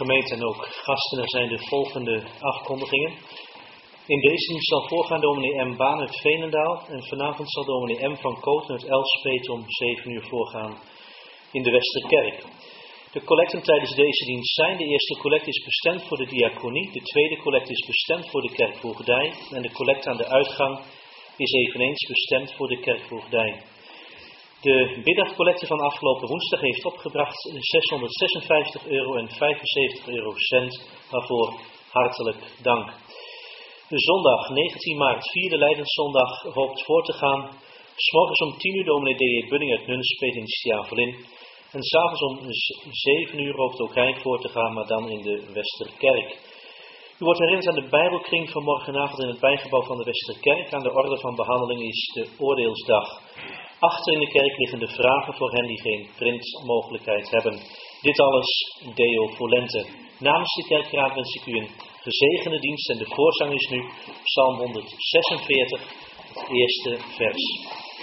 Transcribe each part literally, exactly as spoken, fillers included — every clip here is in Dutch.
gemeente en ook gasten, er zijn de volgende afkondigingen. In deze dienst zal voorgaan dominee M. Baan uit Veenendaal en vanavond zal dominee M. van Kooten uit Elspet om zeven uur voorgaan in de Westerkerk. De collecten tijdens deze dienst zijn: de eerste collect is bestemd voor de diaconie, de tweede collect is bestemd voor de kerkvoogdij en de collect aan de uitgang is eveneens bestemd voor de kerkvoogdij. De middagcollecte van afgelopen woensdag heeft opgebracht zeshonderdzesenvijftig euro en vijfenzeventig eurocent, waarvoor hartelijk dank. De zondag negentien maart, vierde Lijdenszondag, hoopt voor te gaan. 's Morgens om tien uur dominee D J Bunning uit Nunspeet in Sjavelin. En s'avonds om zeven uur hoopt ook hij voor te gaan, maar dan in de Westerkerk. U wordt herinnerd aan de Bijbelkring van morgenavond in het bijgebouw van de Westerkerk. Aan de orde van behandeling is de oordeelsdag. Achter in de kerk liggen de vragen voor hen die geen printmogelijkheid hebben. Dit alles Deo Volente. Namens de kerkraad wens ik u een gezegende dienst en de voorzang is nu Psalm honderdzesenveertig, het eerste vers.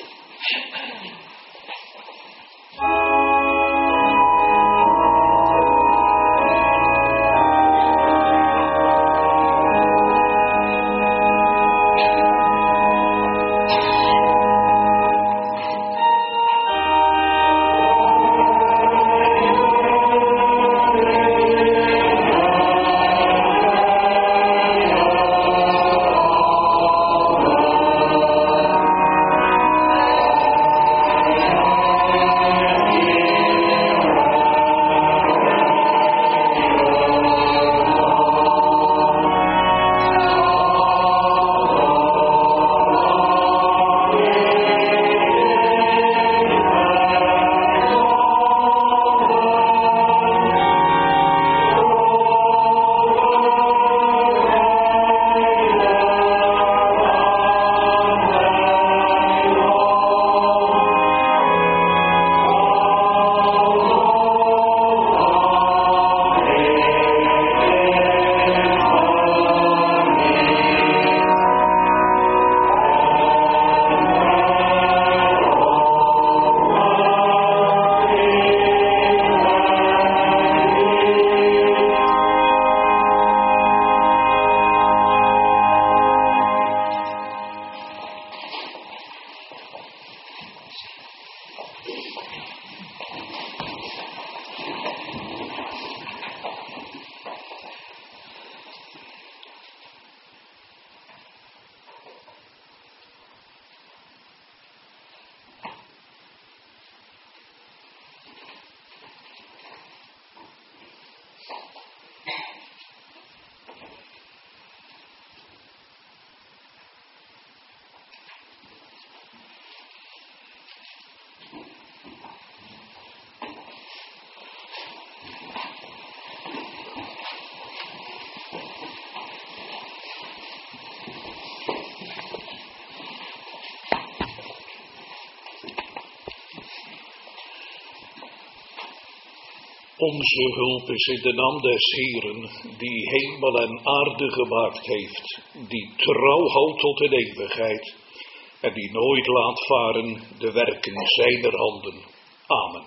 Onze hulp is in de naam des Heeren, die hemel en aarde gemaakt heeft, die trouw houdt tot in eeuwigheid en die nooit laat varen de werken zijner handen. Amen.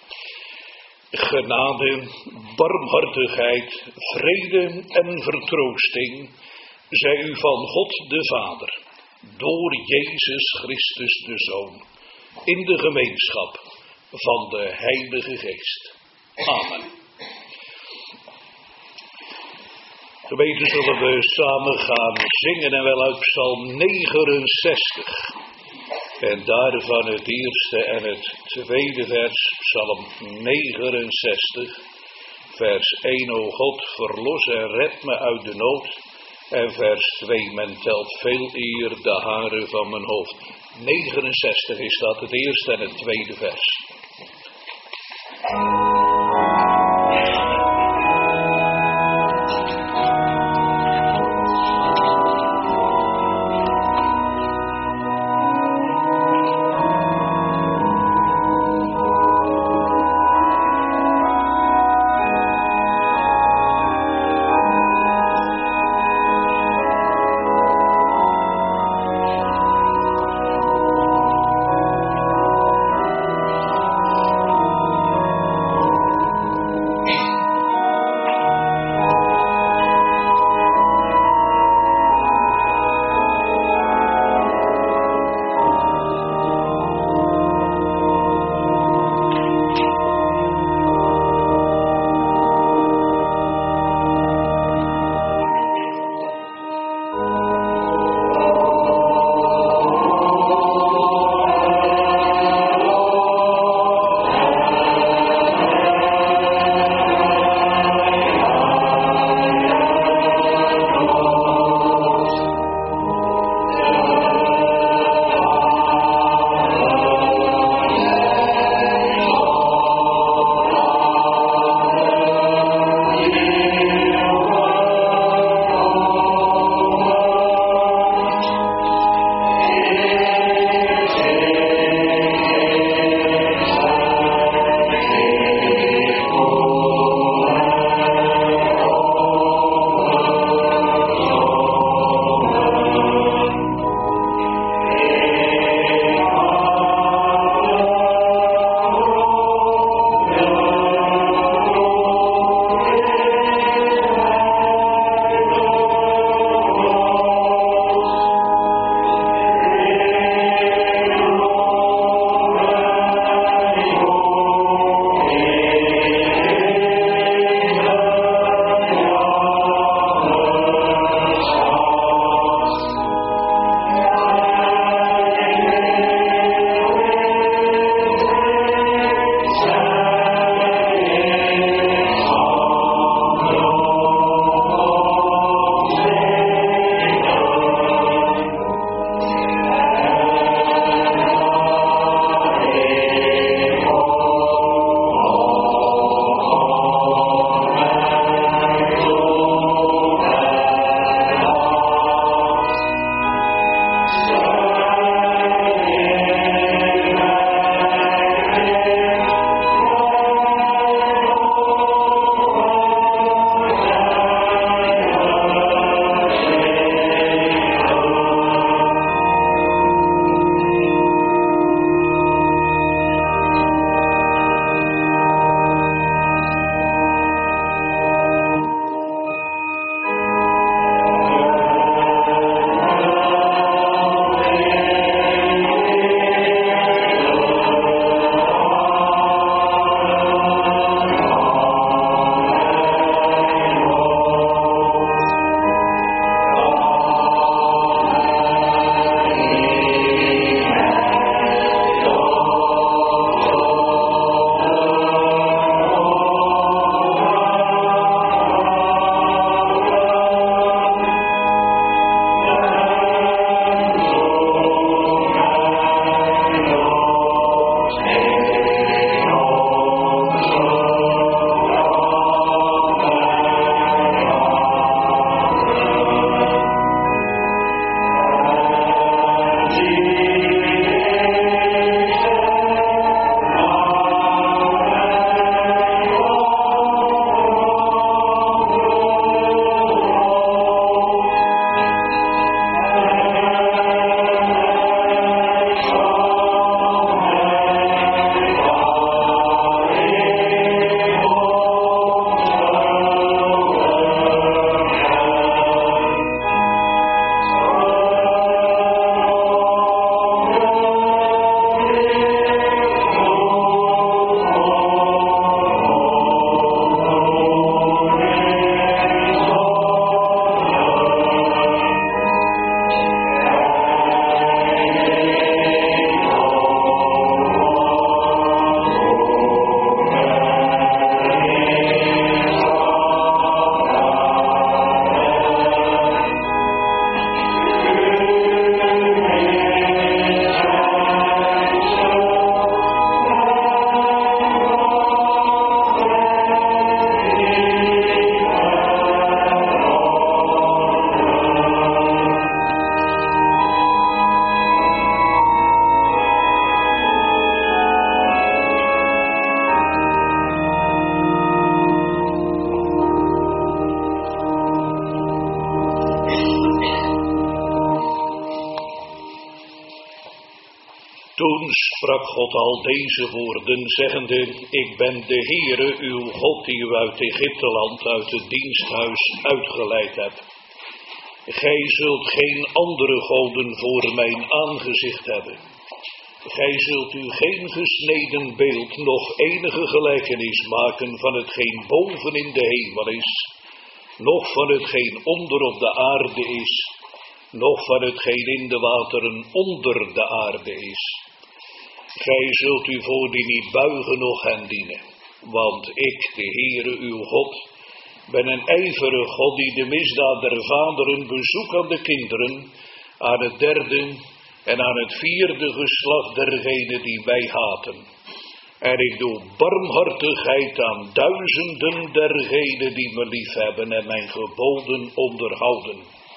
Genade, barmhartigheid, vrede en vertroosting zij u van God de Vader, door Jezus Christus de Zoon, in de gemeenschap van de Heilige Geest. Amen. Gemeente, zullen we samen gaan zingen en wel uit Psalm negenenzestig. En daarvan het eerste en het tweede vers, Psalm negenenzestig, vers één, o God, verlos en red me uit de nood. En vers twee, men telt veel eer de haren van mijn hoofd. negenenzestig is dat, het eerste en het tweede vers. Thank sprak God al deze woorden, zeggende, ik ben de Heere, uw God, die u uit Egypteland, uit het diensthuis uitgeleid hebt. Gij zult geen andere goden voor mijn aangezicht hebben. Gij zult u geen gesneden beeld, noch enige gelijkenis maken van hetgeen boven in de hemel is, noch van hetgeen onder op de aarde is, noch van hetgeen in de wateren onder de aarde is. Gij zult u voor die niet buigen, noch hen dienen, want ik, de Heere uw God, ben een ijverig God die de misdaad der vaderen bezoekt aan de kinderen, aan het derde en aan het vierde geslacht dergenen die mij haten. En ik doe barmhartigheid aan duizenden dergenen die me liefhebben en mijn geboden onderhouden.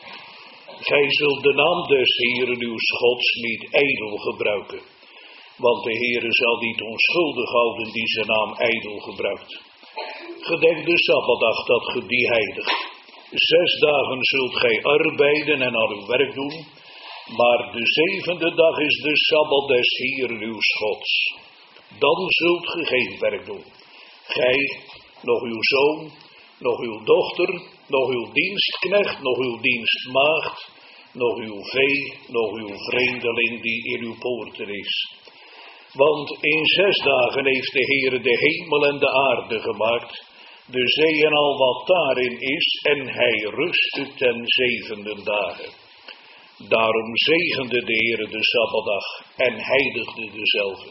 Gij zult de naam des Heeren uw Gods niet ijdel gebruiken, want de Heere zal niet onschuldig houden die zijn naam ijdel gebruikt. Gedenk de Sabbatdag dat ge die heiligt. Zes dagen zult gij arbeiden en al uw werk doen, maar de zevende dag is de Sabbat des Heeren uw Gods. Dan zult ge geen werk doen. Gij, nog uw zoon, nog uw dochter, nog uw dienstknecht, nog uw dienstmaagd, nog uw vee, nog uw vreemdeling die in uw poorten is. Want in zes dagen heeft de Heere de hemel en de aarde gemaakt, de zee en al wat daarin is, en hij rustte ten zevende dagen. Daarom zegende de Heere de Sabbatdag en heiligde dezelve.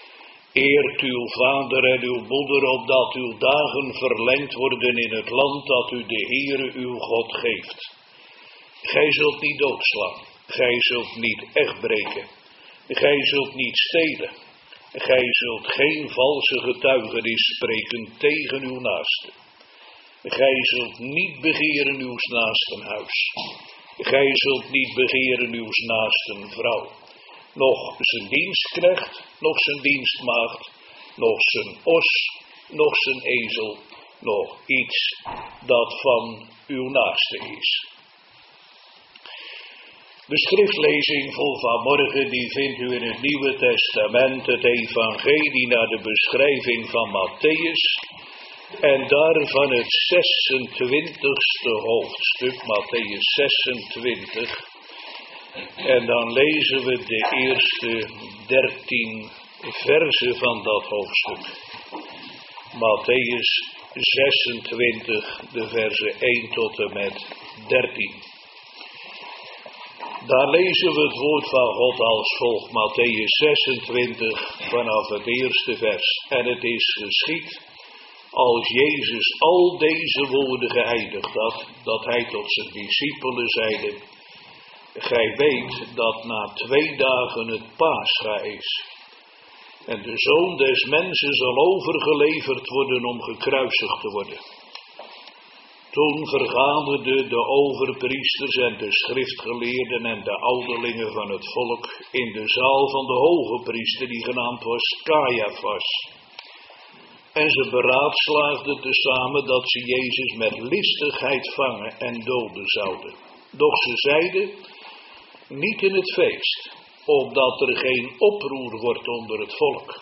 Eert uw vader en uw moeder, opdat uw dagen verlengd worden in het land dat u de Heere uw God geeft. Gij zult niet doodslaan, gij zult niet echt breken, gij zult niet stelen, gij zult geen valse getuigenis spreken tegen uw naaste. Gij zult niet begeren uw naasten huis. Gij zult niet begeren uw naasten vrouw, noch zijn dienstknecht, noch zijn dienstmaagd, noch zijn os, noch zijn ezel, noch iets dat van uw naaste is. De schriftlezing voor vanmorgen die vindt u in het Nieuwe Testament, het evangelie naar de beschrijving van Mattheüs, en daarvan het zesentwintigste hoofdstuk, Mattheüs zesentwintig. En dan lezen we de eerste dertien versen van dat hoofdstuk. Mattheüs zesentwintig, de versen één tot en met dertien. Daar lezen we het woord van God als volgt, Mattheüs zesentwintig, vanaf het eerste vers. En het is geschied, als Jezus al deze woorden geëindigd had, dat hij tot zijn discipelen zeide, gij weet dat na twee dagen het Pascha is. En de Zoon des Mensen zal overgeleverd worden om gekruisigd te worden. Toen vergaderden de overpriesters en de schriftgeleerden en de ouderlingen van het volk in de zaal van de hoge priester, die genaamd was Caiaphas. En ze beraadslaagden tezamen dat ze Jezus met listigheid vangen en doden zouden. Doch ze zeiden, niet in het feest, opdat er geen oproer wordt onder het volk.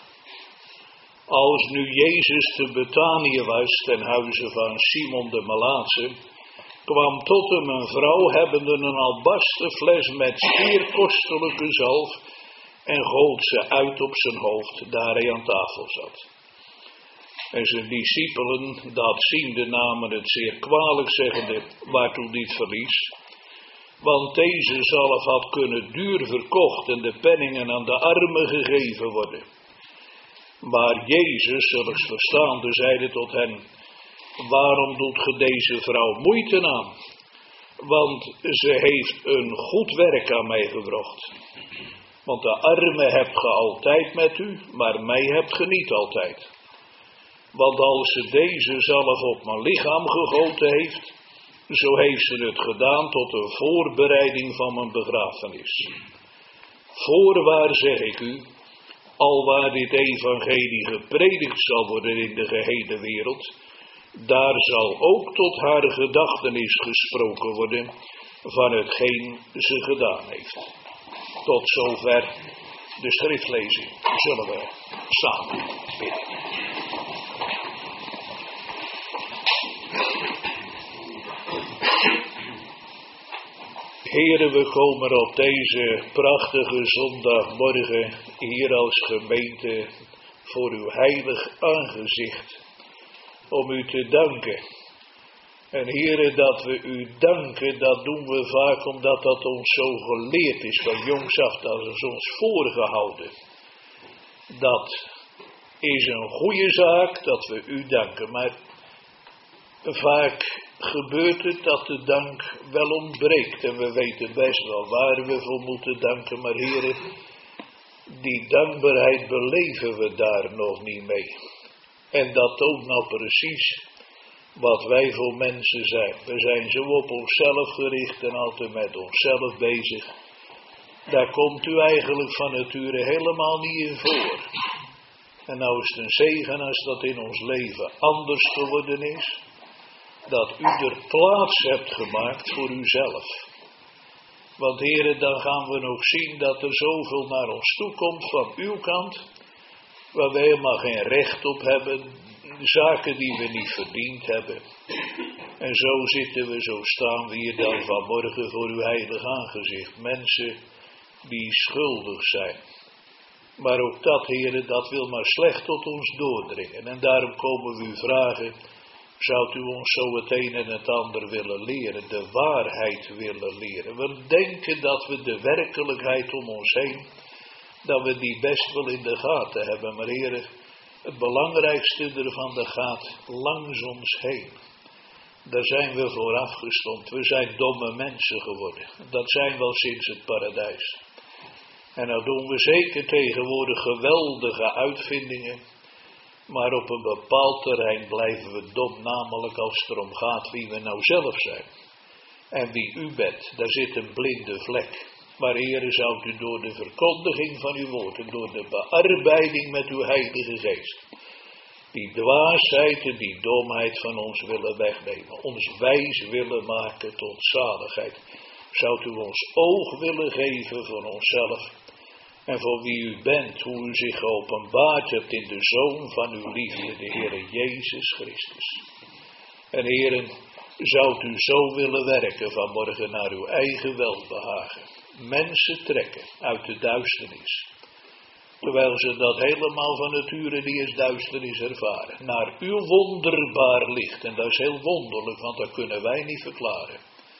Als nu Jezus te Betanië was, ten huize van Simon de Melaatse, kwam tot hem een vrouw hebbende een albasten fles met zeer kostelijke zalf en goot ze uit op zijn hoofd, daar hij aan tafel zat. En zijn discipelen, dat ziende, namen het zeer kwalijk, zeggende, waartoe dit verlies? Want deze zalf had kunnen duur verkocht en de penningen aan de armen gegeven worden. Maar Jezus, zulks verstaande, zeide tot hen, waarom doet ge deze vrouw moeite aan? Want ze heeft een goed werk aan mij gebracht. Want de armen hebt ge altijd met u, maar mij hebt ge niet altijd. Want als ze deze zalf op mijn lichaam gegoten heeft, zo heeft ze het gedaan tot een voorbereiding van mijn begrafenis. Voorwaar zeg ik u, alwaar dit evangelie gepredikt zal worden in de gehele wereld, daar zal ook tot haar gedachtenis gesproken worden van hetgeen ze gedaan heeft. Tot zover de schriftlezing zullen we samen bidden. Heren, we komen op deze prachtige zondagmorgen hier als gemeente voor uw heilig aangezicht om u te danken. En heren, dat we u danken, dat doen we vaak omdat dat ons zo geleerd is van jongs af, dat is ons voorgehouden. Dat is een goede zaak dat we u danken, maar vaak gebeurt het dat de dank wel ontbreekt. En we weten best wel waar we voor moeten danken, maar heren, die dankbaarheid beleven we daar nog niet mee. En dat toont nou precies wat wij voor mensen zijn. We zijn zo op onszelf gericht en altijd met onszelf bezig. Daar komt u eigenlijk van nature helemaal niet in voor. En nou is het een zegen als dat in ons leven anders geworden is. Dat u er plaats hebt gemaakt voor uzelf. Want heren, dan gaan we nog zien dat er zoveel naar ons toe komt van uw kant, waar we helemaal geen recht op hebben, zaken die we niet verdiend hebben. En zo zitten we, zo staan we hier dan vanmorgen voor uw heilig aangezicht. Mensen die schuldig zijn. Maar ook dat, heren, dat wil maar slecht tot ons doordringen. En daarom komen we u vragen, zou u ons zo het een en het ander willen leren, de waarheid willen leren. We denken dat we de werkelijkheid om ons heen, dat we die best wel in de gaten hebben. Maar heren, het belangrijkste ervan, dat gaat langs ons heen. Daar zijn we voor afgestomd. We zijn domme mensen geworden. Dat zijn we al sinds het paradijs. En nou doen we zeker tegenwoordig geweldige uitvindingen. Maar op een bepaald terrein blijven we dom, namelijk als het erom gaat wie we nou zelf zijn. En wie u bent, daar zit een blinde vlek. Maar heren, zou u door de verkondiging van uw woord en door de bearbeiding met uw heilige geest, die dwaasheid en die domheid van ons willen wegnemen, ons wijs willen maken tot zaligheid. Zou u ons oog willen geven voor onszelf en voor wie u bent, hoe u zich geopenbaard hebt in de Zoon van uw liefde, de Heere Jezus Christus. En heren, zou u zo willen werken vanmorgen naar uw eigen welbehagen. Mensen trekken uit de duisternis, terwijl ze dat helemaal van nature die is duisternis ervaren, naar uw wonderbaar licht. En dat is heel wonderlijk, want dat kunnen wij niet verklaren.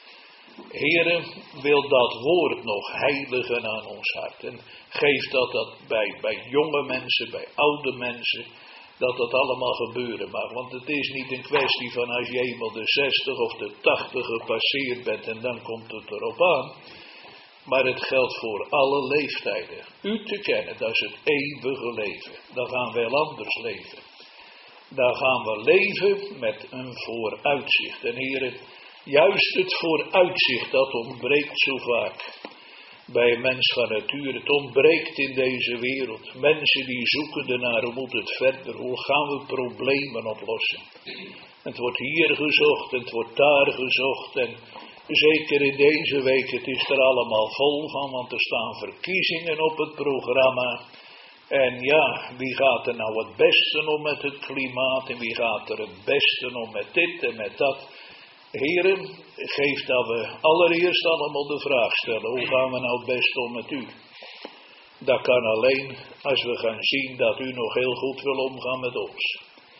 Heere, wil dat woord nog heiligen aan ons hart. En geef dat dat bij, bij jonge mensen, bij oude mensen, dat dat allemaal gebeuren mag. Want het is niet een kwestie van als je eenmaal de zestig of de tachtig gepasseerd bent en dan komt het erop aan. Maar het geldt voor alle leeftijden. U te kennen, dat is het eeuwige leven. Dan gaan we heel anders leven. Dan gaan we leven met een vooruitzicht. En heren, juist het vooruitzicht, dat ontbreekt zo vaak bij een mens van nature. Het ontbreekt in deze wereld. Mensen die zoeken ernaar, hoe moet het verder? Hoe gaan we problemen oplossen? Het wordt hier gezocht en het wordt daar gezocht. En zeker in deze week, het is er allemaal vol van, want er staan verkiezingen op het programma. En ja, wie gaat er nou het beste om met het klimaat en wie gaat er het beste om met dit en met dat? Heren, geef dat we allereerst allemaal de vraag stellen, hoe gaan we nou het best om met u? Dat kan alleen als we gaan zien dat u nog heel goed wil omgaan met ons.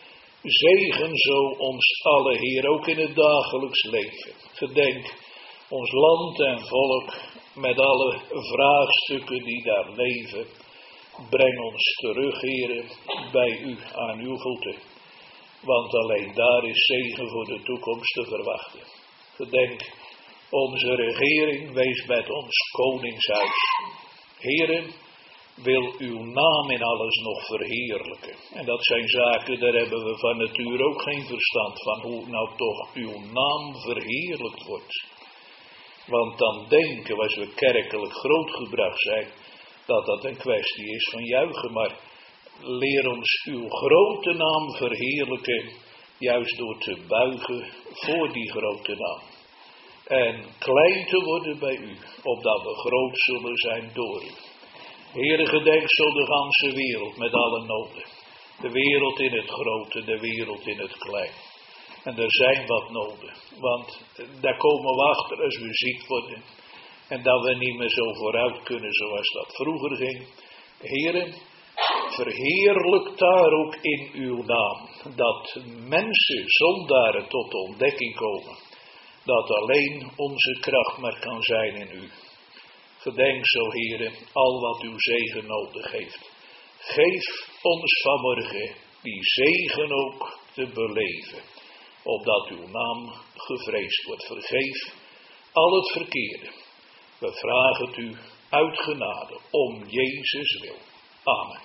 Zegen zo ons alle, Heer, ook in het dagelijks leven. Gedenk ons land en volk met alle vraagstukken die daar leven. Breng ons terug, Heer, bij u, aan uw voeten. Want alleen daar is zegen voor de toekomst te verwachten. Gedenk onze regering, wees met ons koningshuis. Heren, wil uw naam in alles nog verheerlijken. En dat zijn zaken, daar hebben we van nature ook geen verstand van, hoe nou toch uw naam verheerlijkt wordt. Want dan denken we, als we kerkelijk grootgebracht zijn, dat dat een kwestie is van juichen. Maar leer ons uw grote naam verheerlijken, juist door te buigen voor die grote naam. En klein te worden bij u, opdat we groot zullen zijn door u. Heere, gedenk zo de ganse wereld met alle noden. De wereld in het grote, de wereld in het klein. En er zijn wat noden, want daar komen we achter als we ziek worden. En dat we niet meer zo vooruit kunnen zoals dat vroeger ging. Heere, verheerlijk daar ook in uw naam. Dat mensen, zondaren tot de ontdekking komen. Dat alleen onze kracht maar kan zijn in u. Gedenk zo, Heere, al wat uw zegen nodig heeft. Geef ons vanmorgen die zegen ook te beleven. Opdat uw naam gevreesd wordt. Vergeef al het verkeerde. We vragen het u uit genade om Jezus wil. Amen.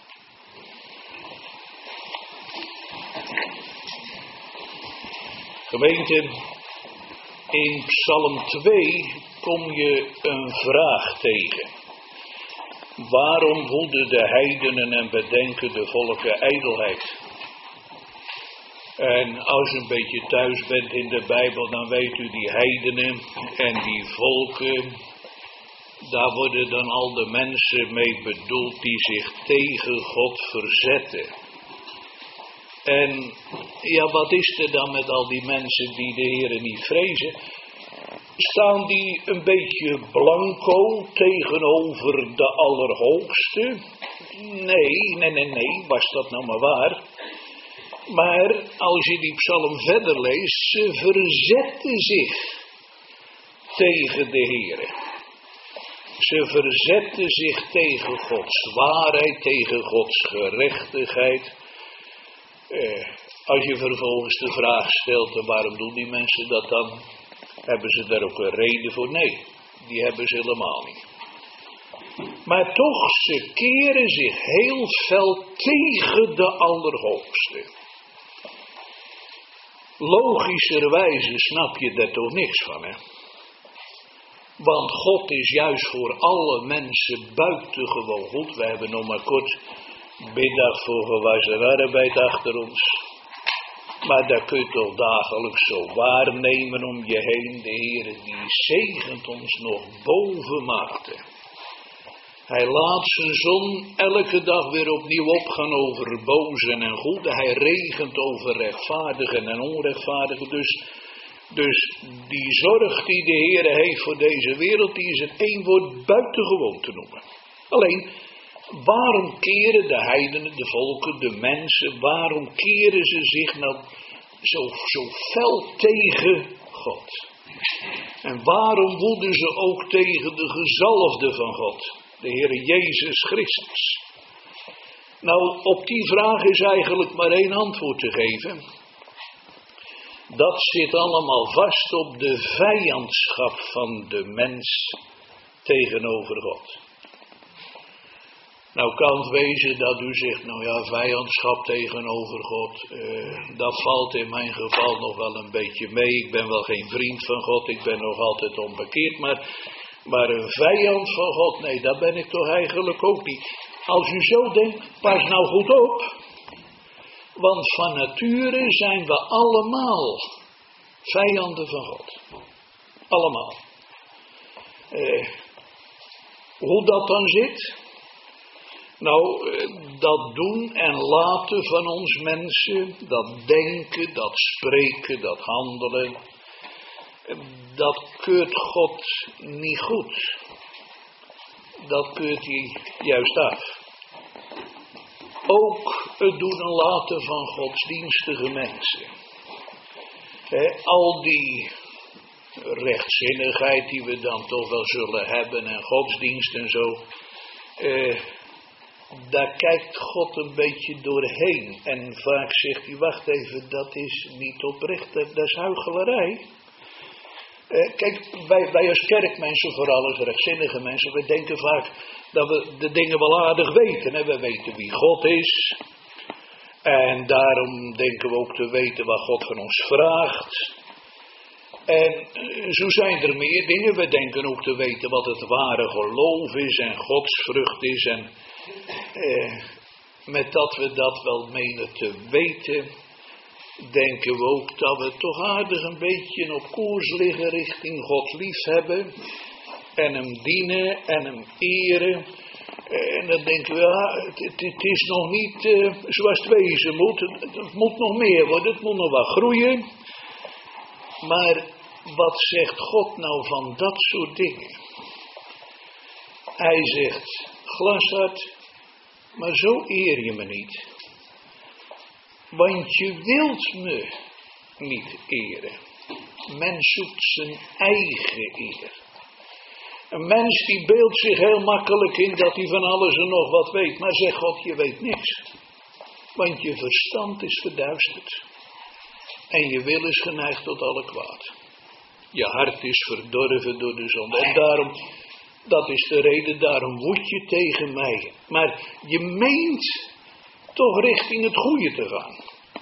Gemeente, in Psalm twee kom je een vraag tegen. Waarom woeden de heidenen en bedenken de volken ijdelheid? En als u een beetje thuis bent in de Bijbel, dan weet u die heidenen en die volken, daar worden dan al de mensen mee bedoeld die zich tegen God verzetten. En ja, wat is er dan met al die mensen die de Heere niet vrezen? Staan die een beetje blanco tegenover de Allerhoogste? Nee, nee, nee, nee, was dat nou maar waar. Maar als je die psalm verder leest, ze verzetten zich tegen de Heere. Ze verzetten zich tegen Gods waarheid, tegen Gods gerechtigheid. Eh, als je vervolgens de vraag stelt, waarom doen die mensen dat dan? Hebben ze daar ook een reden voor? Nee, die hebben ze helemaal niet. Maar toch, ze keren zich heel fel tegen de Allerhoogste. Logischerwijze snap je daar toch niks van, hè? Want God is juist voor alle mensen buitengewoon goed. We hebben nog maar kort middag voor gewassen arbeid achter ons. Maar daar kun je toch dagelijks zo waarnemen om je heen. De Heere die zegent ons nog bovenmate. Hij laat zijn zon elke dag weer opnieuw opgaan over bozen en goede. Hij regent over rechtvaardigen en onrechtvaardigen. Dus, dus die zorg die de Heere heeft voor deze wereld, die is in één woord buitengewoon te noemen. Alleen, waarom keren de heidenen, de volken, de mensen, waarom keren ze zich nou zo, zo fel tegen God? En waarom woeden ze ook tegen de gezalfde van God, de Heere Jezus Christus? Nou, op die vraag is eigenlijk maar één antwoord te geven. Dat zit allemaal vast op de vijandschap van de mens tegenover God. Nou kan het wezen dat u zegt, nou ja, vijandschap tegenover God, uh, dat valt in mijn geval nog wel een beetje mee. Ik ben wel geen vriend van God, ik ben nog altijd onbekeerd, maar, maar een vijand van God, nee, dat ben ik toch eigenlijk ook niet. Als u zo denkt, pas nou goed op, want van nature zijn we allemaal vijanden van God. Allemaal. Uh, hoe dat dan zit? Nou, dat doen en laten van ons mensen, dat denken, dat spreken, dat handelen, dat keurt God niet goed. Dat keurt hij juist af. Ook het doen en laten van godsdienstige mensen. He, al die rechtzinnigheid die we dan toch wel zullen hebben en godsdienst en zo. Eh, Daar kijkt God een beetje doorheen. En vaak zegt hij, wacht even, dat is niet oprecht, dat, dat is huichelarij. Eh, kijk, wij, wij als kerkmensen, vooral als rechtzinnige mensen, we denken vaak dat we de dingen wel aardig weten. Hè? We weten wie God is. En daarom denken we ook te weten wat God van ons vraagt. En zo zijn er meer dingen. We denken ook te weten wat het ware geloof is en godsvrucht is. En eh, met dat we dat wel menen te weten, denken we ook dat we toch aardig een beetje op koers liggen richting Gods liefhebben. En hem dienen en hem eren. En dan denken we, ja, het, het, het is nog niet uh, zoals het wezen moet. Het, het moet nog meer worden, het moet nog wat groeien. Maar wat zegt God nou van dat soort dingen? Hij zegt, glashard, maar zo eer je me niet. Want je wilt me niet eren. Men zoekt zijn eigen eer. Een mens die beeldt zich heel makkelijk in dat hij van alles en nog wat weet. Maar zeg God, je weet niks. Want je verstand is verduisterd. En je wil is geneigd tot alle kwaad. Je hart is verdorven door de zonde. En daarom, dat is de reden, daarom woed je tegen mij. Maar je meent toch richting het goede te gaan.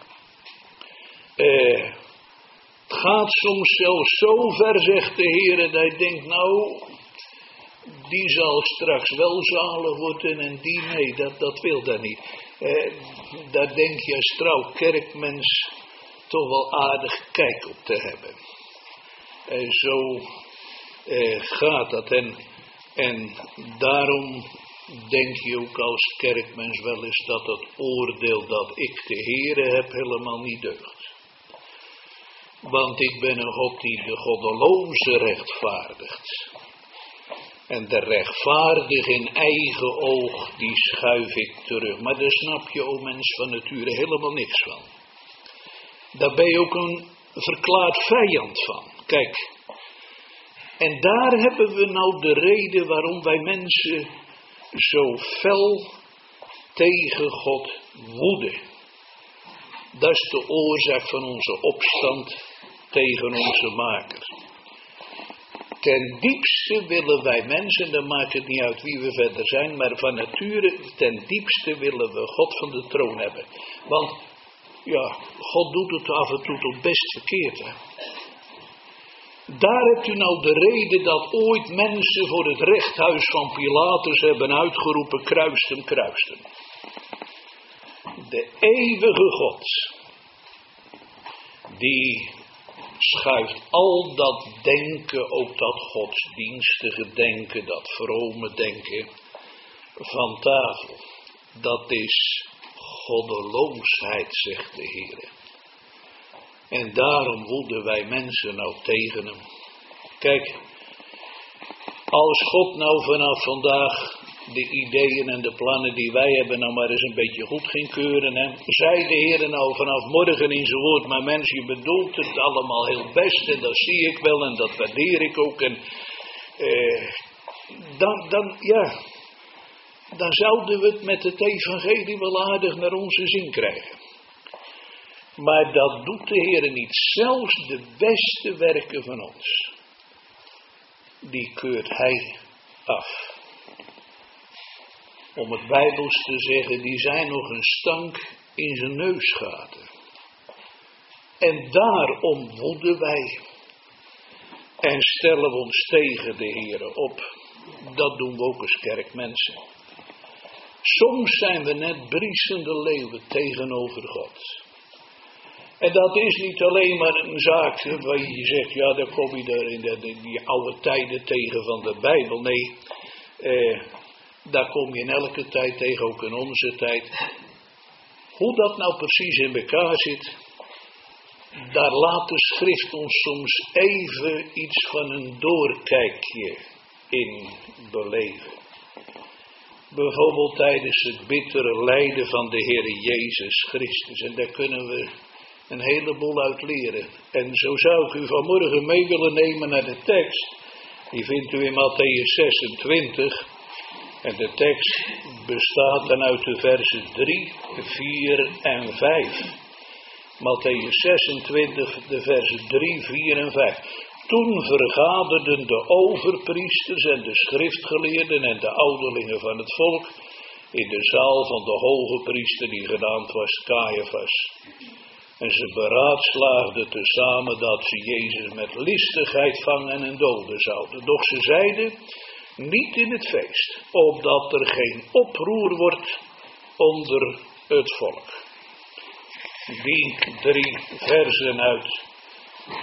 Eh, het gaat soms zelfs zo ver, zegt de Heer, dat je denkt, nou, die zal straks wel zalig worden en die, nee, dat, dat wil dat niet. Eh, daar denk je als trouw kerkmens toch wel aardig kijk op te hebben. En zo eh, gaat dat. En, en daarom denk je ook als kerkmens wel eens dat het oordeel dat ik de Heere heb helemaal niet deugt. Want ik ben een God die de goddeloze rechtvaardigt. En de rechtvaardig in eigen oog, die schuif ik terug. Maar daar snap je, o mens van nature, helemaal niks van. Daar ben je ook een verklaard vijand van. Kijk, en daar hebben we nou de reden waarom wij mensen zo fel tegen God woeden. Dat is de oorzaak van onze opstand tegen onze maker. Ten diepste willen wij mensen, dan maakt het niet uit wie we verder zijn, maar van nature, ten diepste willen we God van de troon hebben. Want, ja, God doet het af en toe toch best verkeerd, hè. Daar hebt u nou de reden dat ooit mensen voor het rechthuis van Pilatus hebben uitgeroepen, kruist hem, kruist hem. De eeuwige God, die schuift al dat denken, ook dat godsdienstige denken, dat vrome denken, van tafel. Dat is goddeloosheid, zegt de Heer. En daarom woeden wij mensen nou tegen hem. Kijk, als God nou vanaf vandaag de ideeën en de plannen die wij hebben nou maar eens een beetje goed ging keuren. Hè? Zei de Heer nou vanaf morgen in zijn woord, maar mens, je bedoelt het allemaal heel best en dat zie ik wel en dat waardeer ik ook. En eh, dan, dan, ja, dan zouden we het met het evangelie wel aardig naar onze zin krijgen. Maar dat doet de Heer niet. Zelfs de beste werken van ons, die keurt Hij af. Om het Bijbels te zeggen, die zijn nog een stank in zijn neusgaten. En daarom woeden wij. En stellen we ons tegen de Heer op. Dat doen we ook als kerkmensen. Soms zijn we net briesende leeuwen tegenover God. En dat is niet alleen maar een zaak waar je zegt, ja, daar kom je er in de, de, die oude tijden tegen van de Bijbel. Nee, eh, daar kom je in elke tijd tegen, ook in onze tijd. Hoe dat nou precies in elkaar zit, daar laat de schrift ons soms even iets van een doorkijkje in beleven. Bijvoorbeeld tijdens het bittere lijden van de Heer Jezus Christus. En daar kunnen we een heleboel uit leren. En zo zou ik u vanmorgen mee willen nemen naar de tekst. Die vindt u in Mattheüs zesentwintig. En de tekst bestaat dan uit de versen drie, vier en vijf. Mattheüs zesentwintig, de versen drie, vier en vijf. Toen vergaderden de overpriesters en de schriftgeleerden en de ouderlingen van het volk in de zaal van de hoge priester die genaamd was Caiaphas. En ze beraadslaagden tezamen dat ze Jezus met listigheid vangen en doden zouden. Doch ze zeiden, niet in het feest, opdat er geen oproer wordt onder het volk. Die drie versen uit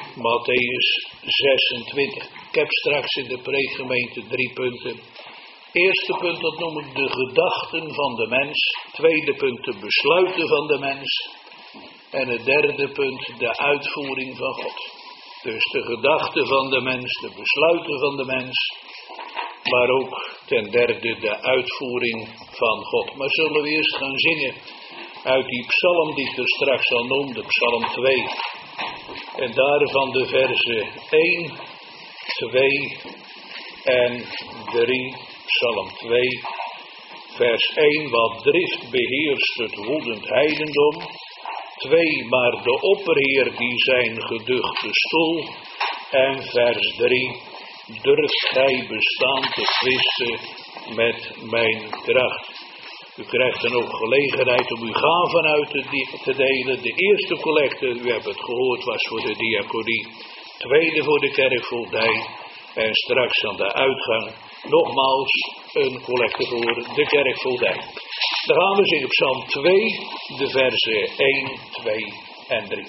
Mattheüs zesentwintig. Ik heb straks in de preekgemeente drie punten. Eerste punt, dat noem ik de gedachten van de mens. Tweede punt, de besluiten van de mens. En het derde punt, de uitvoering van God. Dus de gedachten van de mens, de besluiten van de mens. Maar ook ten derde de uitvoering van God. Maar zullen we eerst gaan zingen uit die psalm die ik er straks al noemde, psalm twee. En daarvan de versen één, twee en drie. Psalm twee, vers één. Wat drift beheerst het woedend heidendom. twee. Maar de opperheer die zijn geduchte stoel. En vers drie. Durft gij bestaan te twisten met mijn kracht. U krijgt dan ook gelegenheid om uw gaven uit te delen. De eerste collecte, u hebt het gehoord, was voor de diaconie. Tweede voor de kerkvoogdij. En straks aan de uitgang nogmaals een collecte voor de kerkvoogdij. Dan gaan we zingen Psalm twee, de versen één, twee en drie.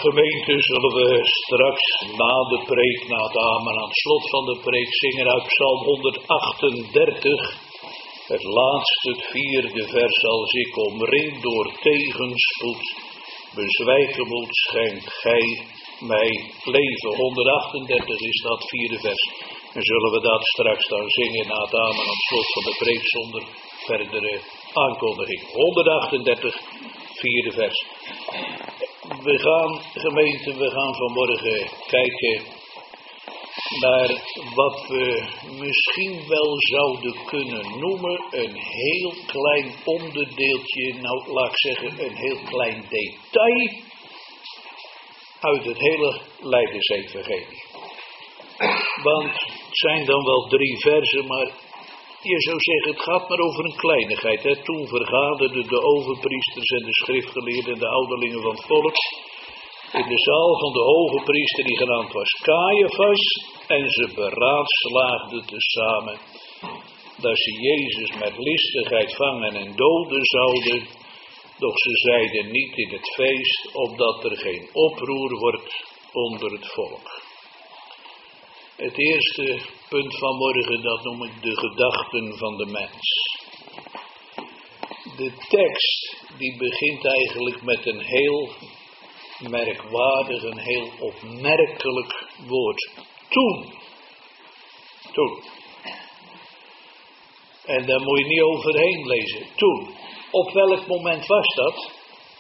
gemeente zullen we straks na de preek, na het amen, aan het slot van de preek zingen uit Psalm honderdachtendertig. Het laatste, het vierde vers. Als ik omringd door tegenspoed bezwijken moet, schenkt gij mij leven. honderdachtendertig is dat vierde vers. En zullen we dat straks dan zingen na het amen aan het slot van de preek zonder verdere aankondiging. honderdachtendertig, vierde vers. We gaan, gemeente, we gaan vanmorgen kijken naar wat we misschien wel zouden kunnen noemen een heel klein onderdeeltje, nou laat ik zeggen een heel klein detail uit het hele Lijdensevangelie. Want het zijn dan wel drie versen, maar je zou zeggen, het gaat maar over een kleinigheid. Hè? Toen vergaderden de overpriesters en de schriftgeleerden en de ouderlingen van het volk in de zaal van de hoge priester die genaamd was Caiaphas, en ze beraadslaagden tezamen dat ze Jezus met listigheid vangen en doden zouden, doch ze zeiden niet in het feest, opdat er geen oproer wordt onder het volk. Het eerste punt van morgen, dat noem ik de gedachten van de mens. De tekst die begint eigenlijk met een heel merkwaardig, een heel opmerkelijk woord. Toen. Toen. En daar moet je niet overheen lezen. Toen. Op welk moment was dat?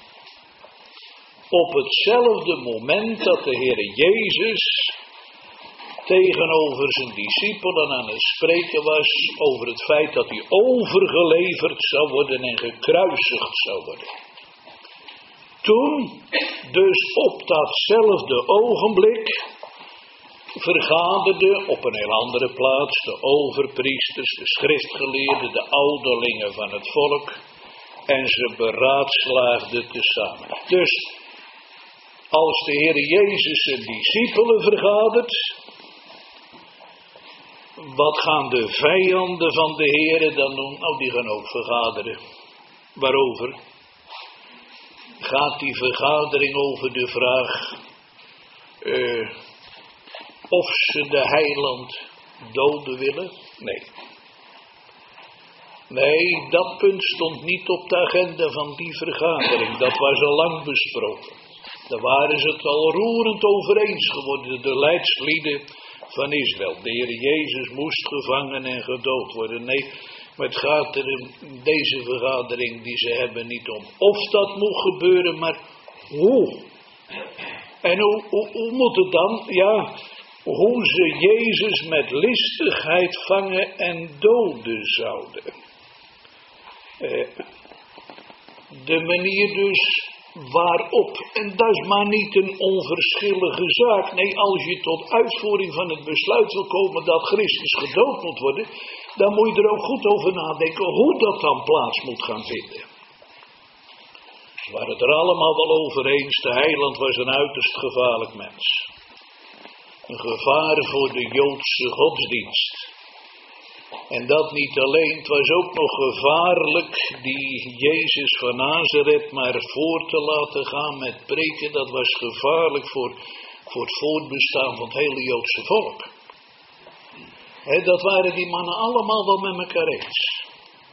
Op hetzelfde moment dat de Heer Jezus tegenover zijn discipelen aan het spreken was over het feit dat hij overgeleverd zou worden en gekruisigd zou worden. Toen, dus op datzelfde ogenblik, vergaderden op een heel andere plaats de overpriesters, de schriftgeleerden, de ouderlingen van het volk, en ze beraadslaagden tezamen. Dus, als de Heer Jezus zijn discipelen vergadert, wat gaan de vijanden van de Heer dan doen? Nou, die gaan ook vergaderen. Waarover? Gaat die vergadering over de vraag uh, of ze de heiland doden willen? Nee. Nee, dat punt stond niet op de agenda van die vergadering. Dat was al lang besproken. Daar waren ze het al roerend over eens geworden, de leidslieden van Israël. De Heer Jezus moest gevangen en gedood worden. Nee, maar het gaat er in deze vergadering die ze hebben niet om of dat moet gebeuren, maar hoe. En hoe, hoe, hoe moet het dan? Ja, hoe ze Jezus met listigheid vangen en doden zouden. Eh, de manier dus waarop, en dat is maar niet een onverschillige zaak. Nee, als je tot uitvoering van het besluit wil komen dat Christus gedood moet worden, dan moet je er ook goed over nadenken hoe dat dan plaats moet gaan vinden. We waren het er allemaal wel over eens, de heiland was een uiterst gevaarlijk mens. Een gevaar voor de Joodse godsdienst. En dat niet alleen, het was ook nog gevaarlijk die Jezus van Nazareth maar voor te laten gaan met preken. Dat was gevaarlijk voor, voor het voortbestaan van het hele Joodse volk. He, dat waren die mannen allemaal wel met elkaar eens.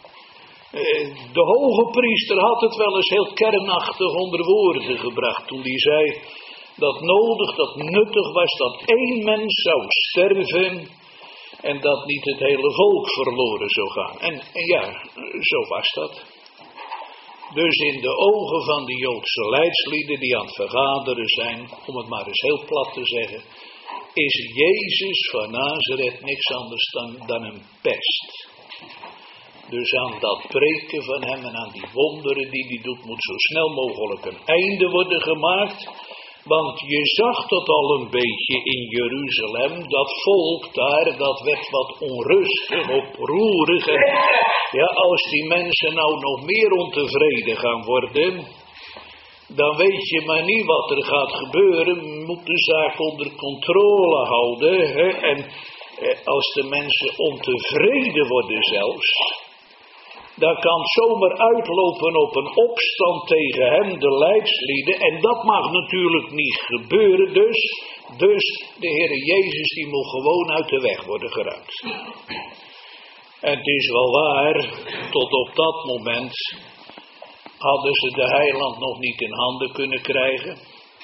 De hoge priester had het wel eens heel kernachtig onder woorden gebracht toen hij zei dat nodig, dat nuttig was dat één mens zou sterven en dat niet het hele volk verloren zou gaan. En, en ja, zo was dat. Dus in de ogen van de Joodse leidslieden die aan het vergaderen zijn, om het maar eens heel plat te zeggen, is Jezus van Nazareth niks anders dan, dan een pest. Dus aan dat preken van hem en aan die wonderen die hij doet, moet zo snel mogelijk een einde worden gemaakt. Want je zag dat al een beetje in Jeruzalem, dat volk daar, dat werd wat onrustig, oproerig. En ja, als die mensen nou nog meer ontevreden gaan worden, dan weet je maar niet wat er gaat gebeuren. Moet de zaak onder controle houden. Hè? En eh, als de mensen ontevreden worden zelfs, Dat kan zomaar uitlopen op een opstand tegen hem, de leidslieden. En dat mag natuurlijk niet gebeuren. Dus, dus de Heere Jezus die moet gewoon uit de weg worden geruimd. En het is wel waar, tot op dat moment hadden ze de heiland nog niet in handen kunnen krijgen.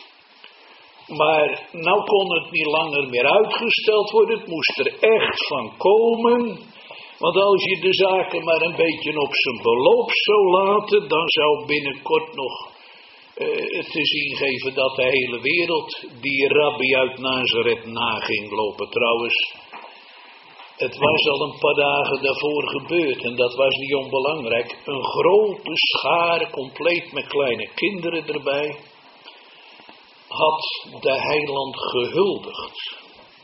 Maar nou kon het niet langer meer uitgesteld worden. Het moest er echt van komen. Want als je de zaken maar een beetje op zijn beloop zou laten, dan zou binnenkort nog uh, te zien geven dat de hele wereld die rabbi uit Nazareth naging lopen. Trouwens, het was al een paar dagen daarvoor gebeurd en dat was niet onbelangrijk. Een grote schare, compleet met kleine kinderen erbij, had de heiland gehuldigd.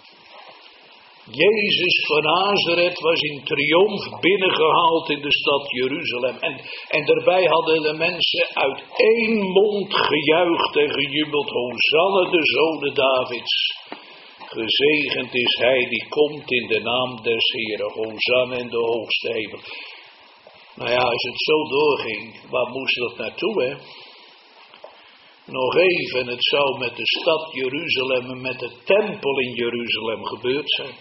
Jezus van Nazareth was in triomf binnengehaald in de stad Jeruzalem. En, en daarbij hadden de mensen uit één mond gejuicht en gejubeld. Hosanna de zonen Davids. Gezegend is hij die komt in de naam des Heeren. Hosanna in de hoogste hemel. Nou ja, als het zo doorging, waar moest dat naartoe, hè? Nog even, het zou met de stad Jeruzalem en met de tempel in Jeruzalem gebeurd zijn.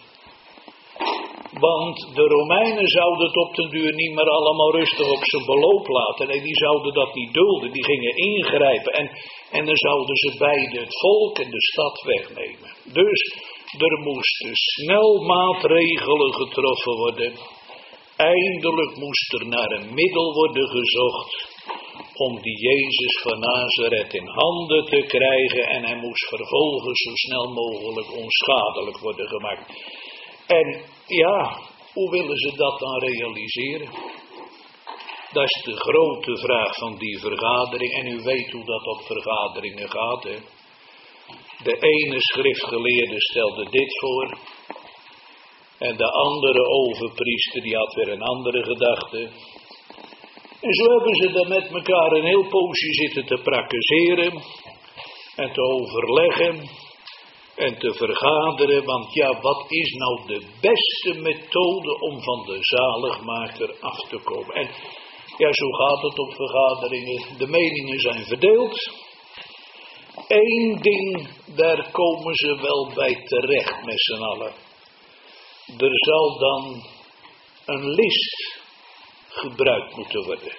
Want de Romeinen zouden het op den duur niet meer allemaal rustig op zijn beloop laten. Nee, die zouden dat niet dulden, die gingen ingrijpen. En, en dan zouden ze beide het volk en de stad wegnemen. Dus er moesten snel maatregelen getroffen worden. Eindelijk moest er naar een middel worden gezocht om die Jezus van Nazareth in handen te krijgen. En hij moest vervolgens zo snel mogelijk onschadelijk worden gemaakt. En ja, hoe willen ze dat dan realiseren? Dat is de grote vraag van die vergadering. En u weet hoe dat op vergaderingen gaat, hè? De ene schriftgeleerde stelde dit voor. En de andere overpriester die had weer een andere gedachte. En zo hebben ze dan met elkaar een heel poosje zitten te praktiseren. En te overleggen. En te vergaderen, want ja, wat is nou de beste methode om van de zaligmaker af te komen? En ja, zo gaat het op vergaderingen. De meningen zijn verdeeld. Eén ding, daar komen ze wel bij terecht met z'n allen. Er zal dan een list gebruikt moeten worden.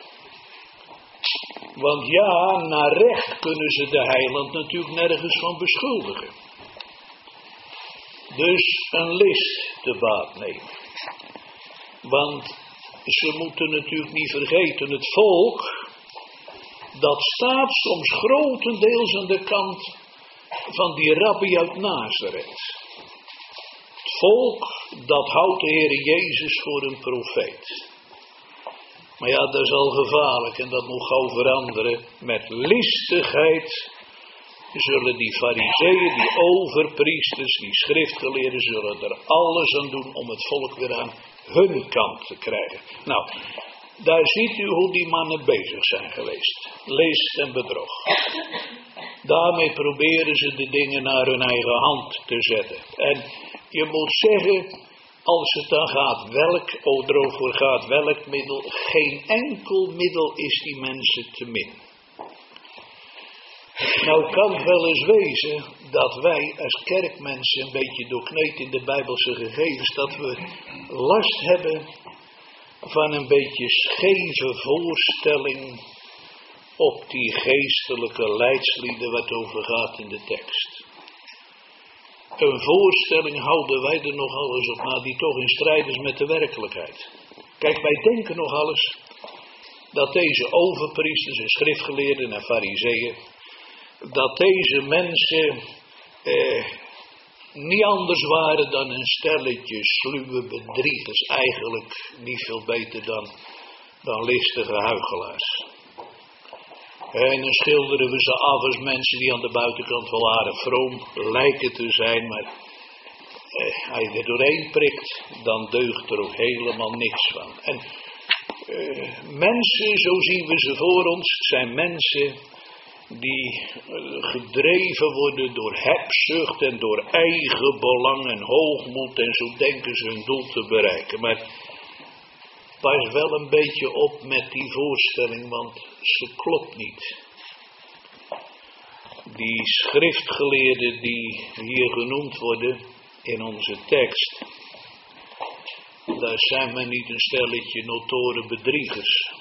Want ja, naar recht kunnen ze de heiland natuurlijk nergens van beschuldigen. Dus een list te baat nemen. Want ze moeten natuurlijk niet vergeten, het volk, dat staat soms grotendeels aan de kant van die rabbi uit Nazareth. Het volk, dat houdt de Heere Jezus voor een profeet. Maar ja, dat is al gevaarlijk en dat moet gauw veranderen. Met listigheid zullen die fariseeën, die overpriesters, die schriftgeleerden, zullen er alles aan doen om het volk weer aan hun kant te krijgen. Nou, daar ziet u hoe die mannen bezig zijn geweest. List en bedrog. Daarmee proberen ze de dingen naar hun eigen hand te zetten. En je moet zeggen, als het dan gaat, welk, of erover gaat, welk middel, geen enkel middel is die mensen te min. Nou kan het wel eens wezen dat wij als kerkmensen een beetje doorkneed in de Bijbelse gegevens, dat we last hebben van een beetje scheve voorstelling op die geestelijke leidslieden wat over gaat in de tekst. Een voorstelling houden wij er nog alles op na die toch in strijd is met de werkelijkheid. Kijk, wij denken nog alles dat deze overpriesters en schriftgeleerden en fariseeën, dat deze mensen eh, niet anders waren dan een stelletje sluwe bedriegers. Eigenlijk niet veel beter dan, dan listige huichelaars. En dan schilderen we ze af als mensen die aan de buitenkant wel aardig vroom lijken te zijn. Maar eh, als je er doorheen prikt, dan deugt er ook helemaal niks van. En eh, mensen, zo zien we ze voor ons, zijn mensen die gedreven worden door hebzucht en door eigen belang en hoogmoed en zo denken ze hun doel te bereiken. Maar pas wel een beetje op met die voorstelling, want ze klopt niet. Die schriftgeleerden die hier genoemd worden in onze tekst, daar zijn maar niet een stelletje notoire bedriegers.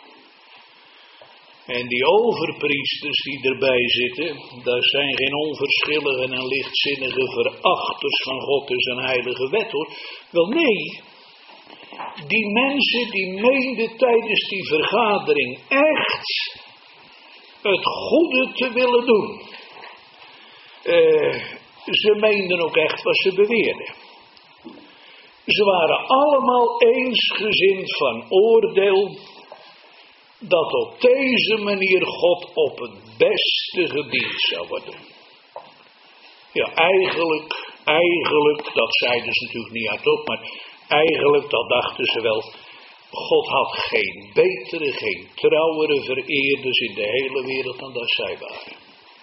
En die overpriesters die erbij zitten, dat zijn geen onverschillige en lichtzinnige verachters van God en zijn heilige wet hoor. Wel nee, die mensen die meenden tijdens die vergadering echt het goede te willen doen. Uh, ze meenden ook echt wat ze beweerden. Ze waren allemaal eensgezind van oordeel dat op deze manier God op het beste gediend zou worden. Ja, eigenlijk, eigenlijk, dat zeiden ze natuurlijk niet hardop, maar eigenlijk, dat dachten ze wel, God had geen betere, geen trouwere vereerders in de hele wereld dan dat zij waren.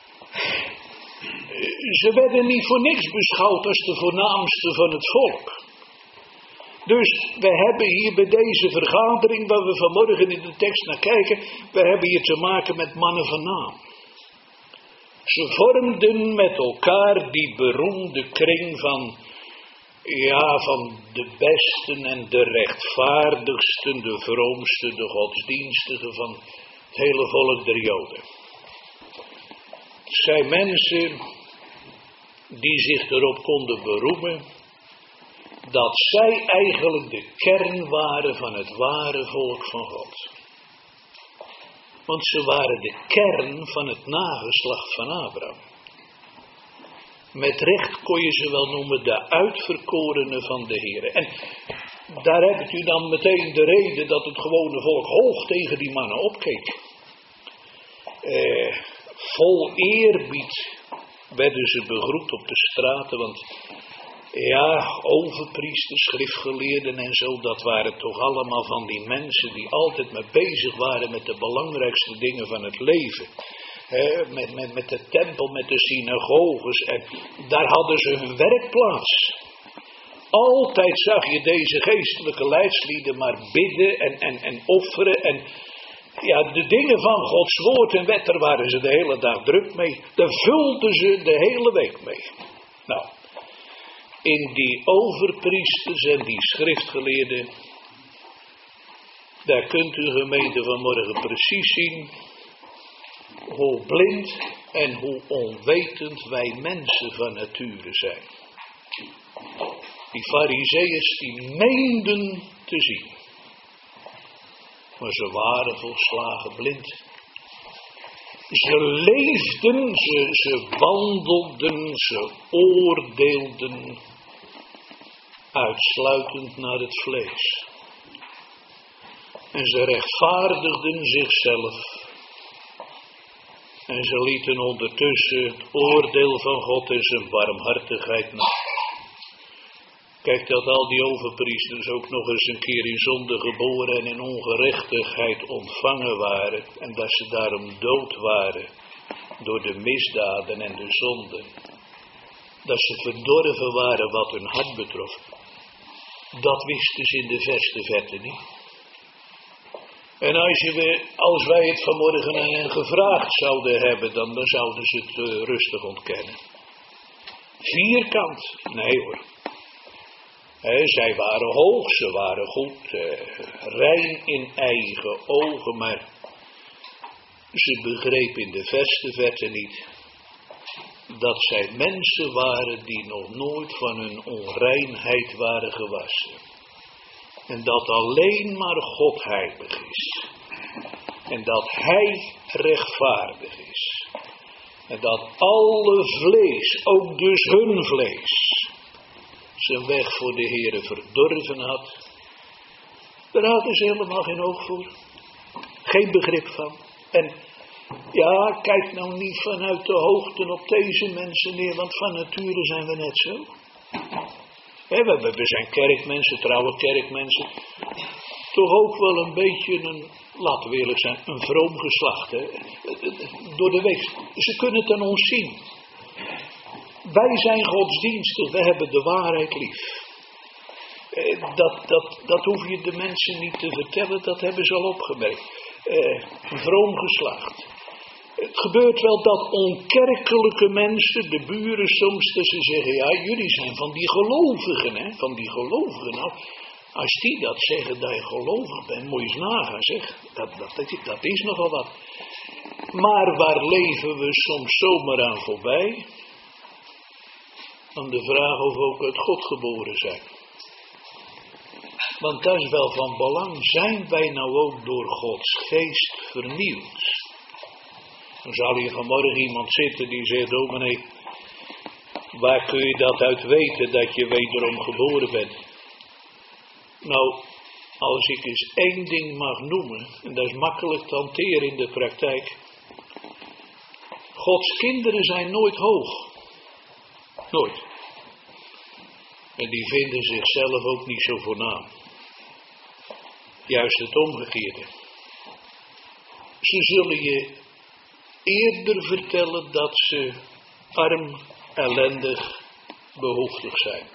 Ze werden niet voor niks beschouwd als de voornaamste van het volk. Dus we hebben hier bij deze vergadering, waar we vanmorgen in de tekst naar kijken, we hebben hier te maken met mannen van naam. Ze vormden met elkaar die beroemde kring van, ja, van de besten en de rechtvaardigsten, de vroomsten, de godsdienstigen van het hele volk der Joden. Het zijn mensen die zich erop konden beroemen dat zij eigenlijk de kern waren van het ware volk van God. Want ze waren de kern van het nageslacht van Abraham. Met recht kon je ze wel noemen de uitverkorenen van de Heer. En daar hebt u dan meteen de reden dat het gewone volk hoog tegen die mannen opkeek. Eh, vol eerbied werden ze begroet op de straten, want ja, overpriesters, schriftgeleerden en zo, dat waren toch allemaal van die mensen die altijd maar bezig waren met de belangrijkste dingen van het leven. He, met, met, met de tempel, met de synagoges, en daar hadden ze hun werkplaats. Altijd zag je deze geestelijke leidslieden maar bidden en, en, en offeren en ja, de dingen van Gods woord en wet, daar waren ze de hele dag druk mee. Daar vulden ze de hele week mee. Nou, in die overpriesters en die schriftgeleerden, daar kunt u gemeente vanmorgen precies zien hoe blind en hoe onwetend wij mensen van nature zijn. Die farizeeërs die meenden te zien, maar ze waren volslagen blind. Ze leefden, ze, ze wandelden, ze oordeelden uitsluitend naar het vlees. En ze rechtvaardigden zichzelf. En ze lieten ondertussen het oordeel van God en zijn barmhartigheid na. Kijk, dat al die overpriesters ook nog eens een keer in zonde geboren en in ongerechtigheid ontvangen waren. En dat ze daarom dood waren door de misdaden en de zonden. Dat ze verdorven waren wat hun hart betrof. Dat wisten ze in de verste verte niet. En als, je, als wij het vanmorgen aan hen gevraagd zouden hebben, dan, dan zouden ze het uh, rustig ontkennen. Vierkant? Nee hoor. He, zij waren hoog, ze waren goed, uh, rein in eigen ogen, maar ze begrepen in de verste verte niet dat zij mensen waren die nog nooit van hun onreinheid waren gewassen. En dat alleen maar God heilig is. En dat Hij rechtvaardig is. En dat alle vlees, ook dus hun vlees, zijn weg voor de Heere verdorven had. Daar hadden ze helemaal geen oog voor. Geen begrip van. En ja, kijk nou niet vanuit de hoogte op deze mensen neer, want van nature zijn we net zo. He, we, we zijn kerkmensen, trouwe kerkmensen. Toch ook wel een beetje een, laten we eerlijk zijn, een vroom geslacht. Hè? Door de week. Ze kunnen het aan ons zien. Wij zijn godsdienstig, we hebben de waarheid lief. Eh, dat, dat, dat hoef je de mensen niet te vertellen, dat hebben ze al opgemerkt. Eh, vroom geslaagd. Het gebeurt wel dat onkerkelijke mensen, de buren soms, dat ze zeggen, ja, jullie zijn van die gelovigen, hè, van die gelovigen. Nou, als die dat zeggen dat je gelovig bent, moet je eens nagaan, zeg. Dat, dat, dat is nogal wat. Maar waar leven we soms zomaar aan voorbij? Aan de vraag of we ook uit God geboren zijn. Want dat is wel van belang. Zijn wij nou ook door Gods geest vernieuwd? Dan zal hier vanmorgen iemand zitten die zegt, dominee, waar kun je dat uit weten dat je wederom geboren bent? Nou, als ik eens één ding mag noemen, en dat is makkelijk te hanteren in de praktijk. Gods kinderen zijn nooit hoog. Nooit. En die vinden zichzelf ook niet zo voornaam. Juist het omgekeerde. Ze zullen je eerder vertellen dat ze arm, ellendig, behoeftig zijn.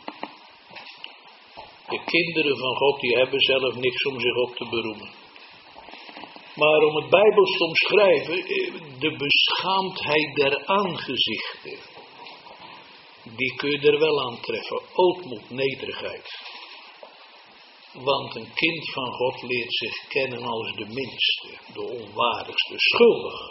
De kinderen van God die hebben zelf niks om zich op te beroemen. Maar om het Bijbels te omschrijven, de beschaamdheid der aangezichten, die kun je er wel aan treffen. Ootmoed, nederigheid. Want een kind van God leert zich kennen als de minste, de onwaardigste, schuldig.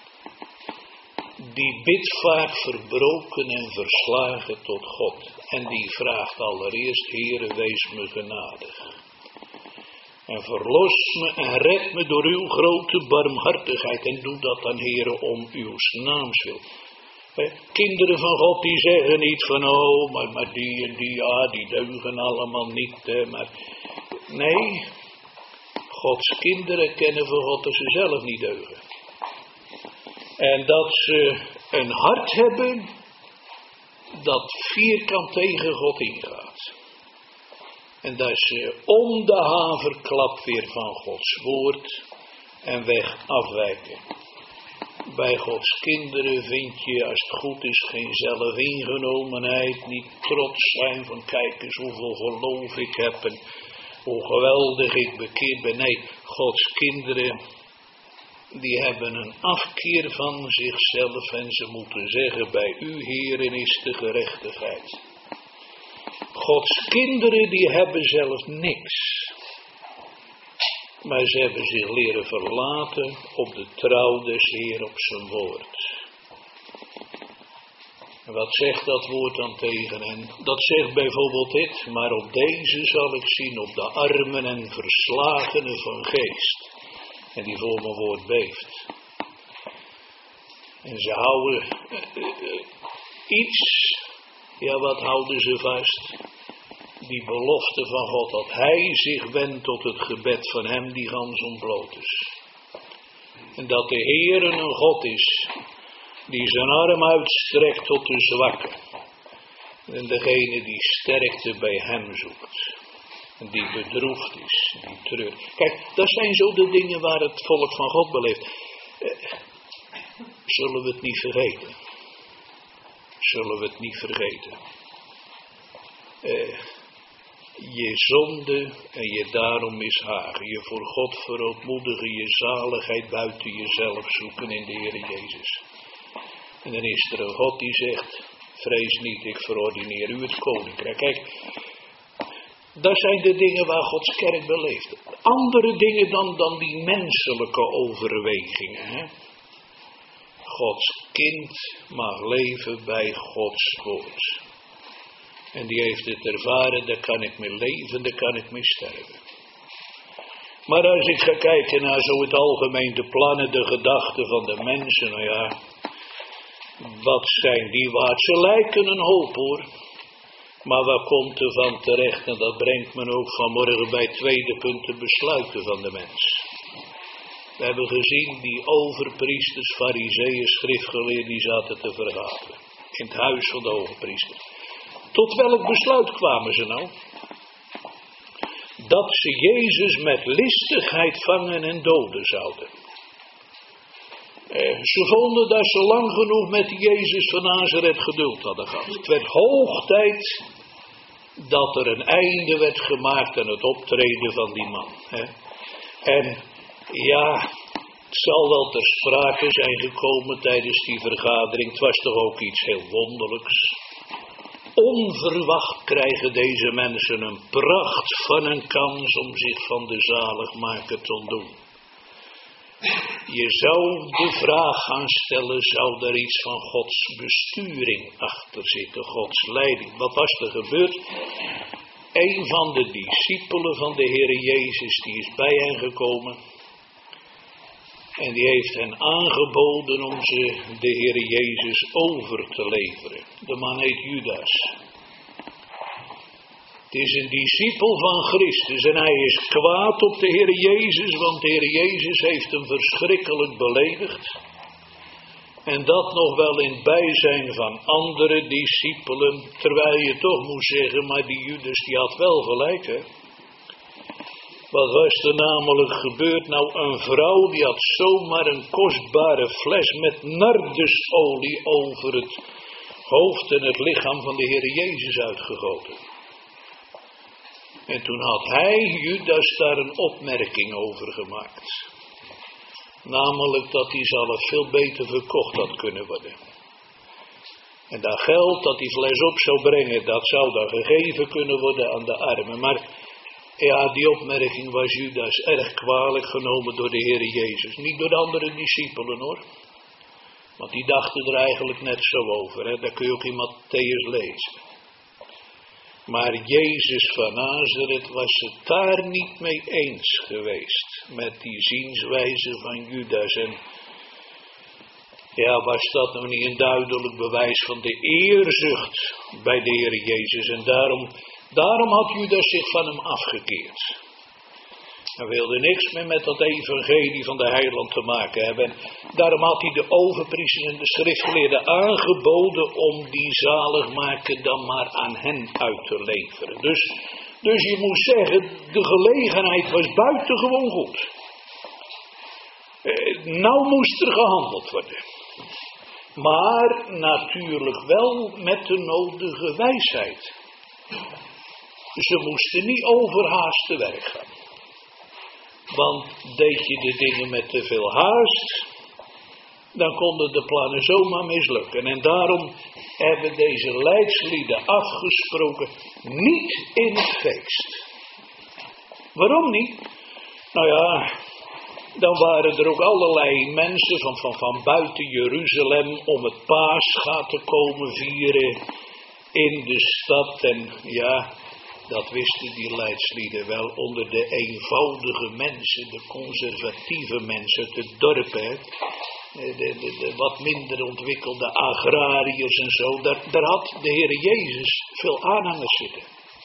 Die bidt vaak verbroken en verslagen tot God. En die vraagt allereerst, Heere, wees me genadig. En verlos me en red me door uw grote barmhartigheid. En doe dat dan, Heere, om uw naams wil. He, kinderen van God die zeggen niet van, oh, maar, maar die en die, ja, die deugen allemaal niet. Hè, maar nee, Gods kinderen kennen van God dat ze zelf niet deugen. En dat ze een hart hebben dat vierkant tegen God ingaat. En dat ze om de haverklap weer van Gods woord en weg afwijken. Bij Gods kinderen vind je, als het goed is, geen zelfingenomenheid, niet trots zijn van kijk eens hoeveel geloof ik heb en hoe geweldig ik bekeerd ben. Nee, Gods kinderen, die hebben een afkeer van zichzelf en ze moeten zeggen, bij u, Heeren, is de gerechtigheid. Gods kinderen, die hebben zelf niks. Maar ze hebben zich leren verlaten op de trouw des Heer op zijn woord. En wat zegt dat woord dan tegen hen? Dat zegt bijvoorbeeld dit, maar op deze zal ik zien, op de armen en verslagenen van geest. En die voor mijn woord beeft. En ze houden uh, uh, iets, ja wat houden ze vast? Die belofte van God, dat hij zich wendt tot het gebed van hem die gans ontbloot is. En dat de Heer een God is, die zijn arm uitstrekt tot de zwakken. En degene die sterkte bij hem zoekt. En die bedroefd is, die treurt. Kijk, dat zijn zo de dingen waar het volk van God beleeft. Eh, zullen we het niet vergeten? Zullen we het niet vergeten? Eh, je zonde en je daarom mishagen. Je voor God verootmoedigen, je zaligheid buiten jezelf zoeken in de Heer Jezus. En dan is er een God die zegt, vrees niet, ik verordineer u het koninkrijk. Kijk, dat zijn de dingen waar Gods kerk beleeft. Andere dingen dan, dan die menselijke overwegingen. Hè? Gods kind mag leven bij Gods woord. En die heeft het ervaren, daar kan ik mee leven, daar kan ik mee sterven. Maar als ik ga kijken naar zo het algemeen, de plannen, de gedachten van de mensen, nou ja, wat zijn die waard? Ze lijken een hoop hoor. Maar wat komt er van terecht? En dat brengt me ook vanmorgen bij het tweede punt, de besluiten van de mens. We hebben gezien die overpriesters, farizeeën, schriftgeleerden, die zaten te vergaderen. In het huis van de overpriester. Tot welk besluit kwamen ze nou? Dat ze Jezus met listigheid vangen en doden zouden. Eh, ze vonden dat ze lang genoeg met Jezus van Nazareth geduld hadden gehad. Het werd hoog tijd dat er een einde werd gemaakt aan het optreden van die man. Hè. En ja, het zal wel ter sprake zijn gekomen tijdens die vergadering. Het was toch ook iets heel wonderlijks. Onverwacht krijgen deze mensen een pracht van een kans om zich van de zaligmaker te ontdoen. Je zou de vraag gaan stellen, zou daar iets van Gods besturing achter zitten, Gods leiding? Wat was er gebeurd? Een van de discipelen van de Heere Jezus, die is bij hen gekomen. En die heeft hen aangeboden om ze de Heere Jezus over te leveren. De man heet Judas. Het is een discipel van Christus en hij is kwaad op de Heere Jezus, want de Heere Jezus heeft hem verschrikkelijk beledigd. En dat nog wel in bijzijn van andere discipelen, terwijl je toch moet zeggen, maar die Judas die had wel gelijk, hè. Wat was er namelijk gebeurd? Nou, een vrouw die had zomaar een kostbare fles met nardusolie over het hoofd en het lichaam van de Heere Jezus uitgegoten. En toen had hij, Judas, daar een opmerking over gemaakt. Namelijk dat die zelf veel beter verkocht had kunnen worden. En dat geld dat die fles op zou brengen, dat zou dan gegeven kunnen worden aan de armen. Maar ja, die opmerking was Judas erg kwalijk genomen door de Heere Jezus. Niet door de andere discipelen hoor. Want die dachten er eigenlijk net zo over. Hè? Dat kun je ook in Matthäus lezen. Maar Jezus van Nazareth was het daar niet mee eens geweest. Met die zienswijze van Judas. En ja, was dat nog niet een duidelijk bewijs van de eerzucht bij de Heere Jezus. En daarom, daarom had Judas zich van hem afgekeerd. Hij wilde niks meer met dat evangelie van de heiland te maken hebben. En daarom had hij de overpriesters en de schriftgeleerden aangeboden om die zaligmaker dan maar aan hen uit te leveren. Dus, dus je moet zeggen, de gelegenheid was buitengewoon goed. Eh, nou moest er gehandeld worden. Maar natuurlijk wel met de nodige wijsheid. Ze moesten niet overhaast te werk gaan. Want deed je de dingen met te veel haast, dan konden de plannen zomaar mislukken. En daarom hebben deze leidslieden afgesproken, niet in het feest. Waarom niet? Nou ja, dan waren er ook allerlei mensen van, van, van buiten Jeruzalem om het Paascha te komen vieren in de stad. En ja, dat wisten die leidslieden wel onder de eenvoudige mensen, de conservatieve mensen uit het dorp, hè. De, de, de wat minder ontwikkelde agrariërs en zo, daar, daar had de Heere Jezus veel aanhangers zitten.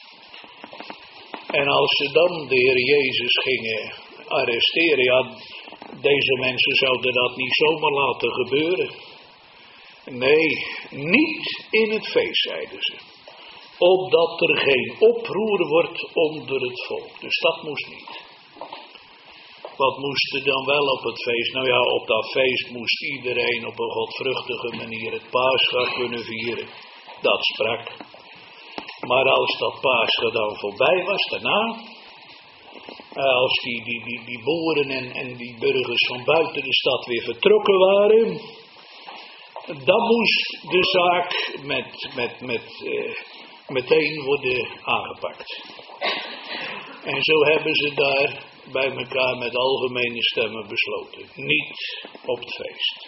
En als ze dan de Heere Jezus gingen arresteren, ja, deze mensen zouden dat niet zomaar laten gebeuren. Nee, niet in het feest, zeiden ze. Opdat er geen oproer wordt onder het volk. Dus dat moest niet. Wat moest er dan wel op het feest? Nou ja, op dat feest moest iedereen op een godvruchtige manier het Paascha kunnen vieren. Dat sprak. Maar als dat Paascha dan voorbij was, daarna, als die, die, die, die boeren en, en die burgers van buiten de stad weer vertrokken waren, dan moest de zaak met, met, met, uh, meteen worden aangepakt. En zo hebben ze daar bij elkaar met algemene stemmen besloten. Niet op het feest.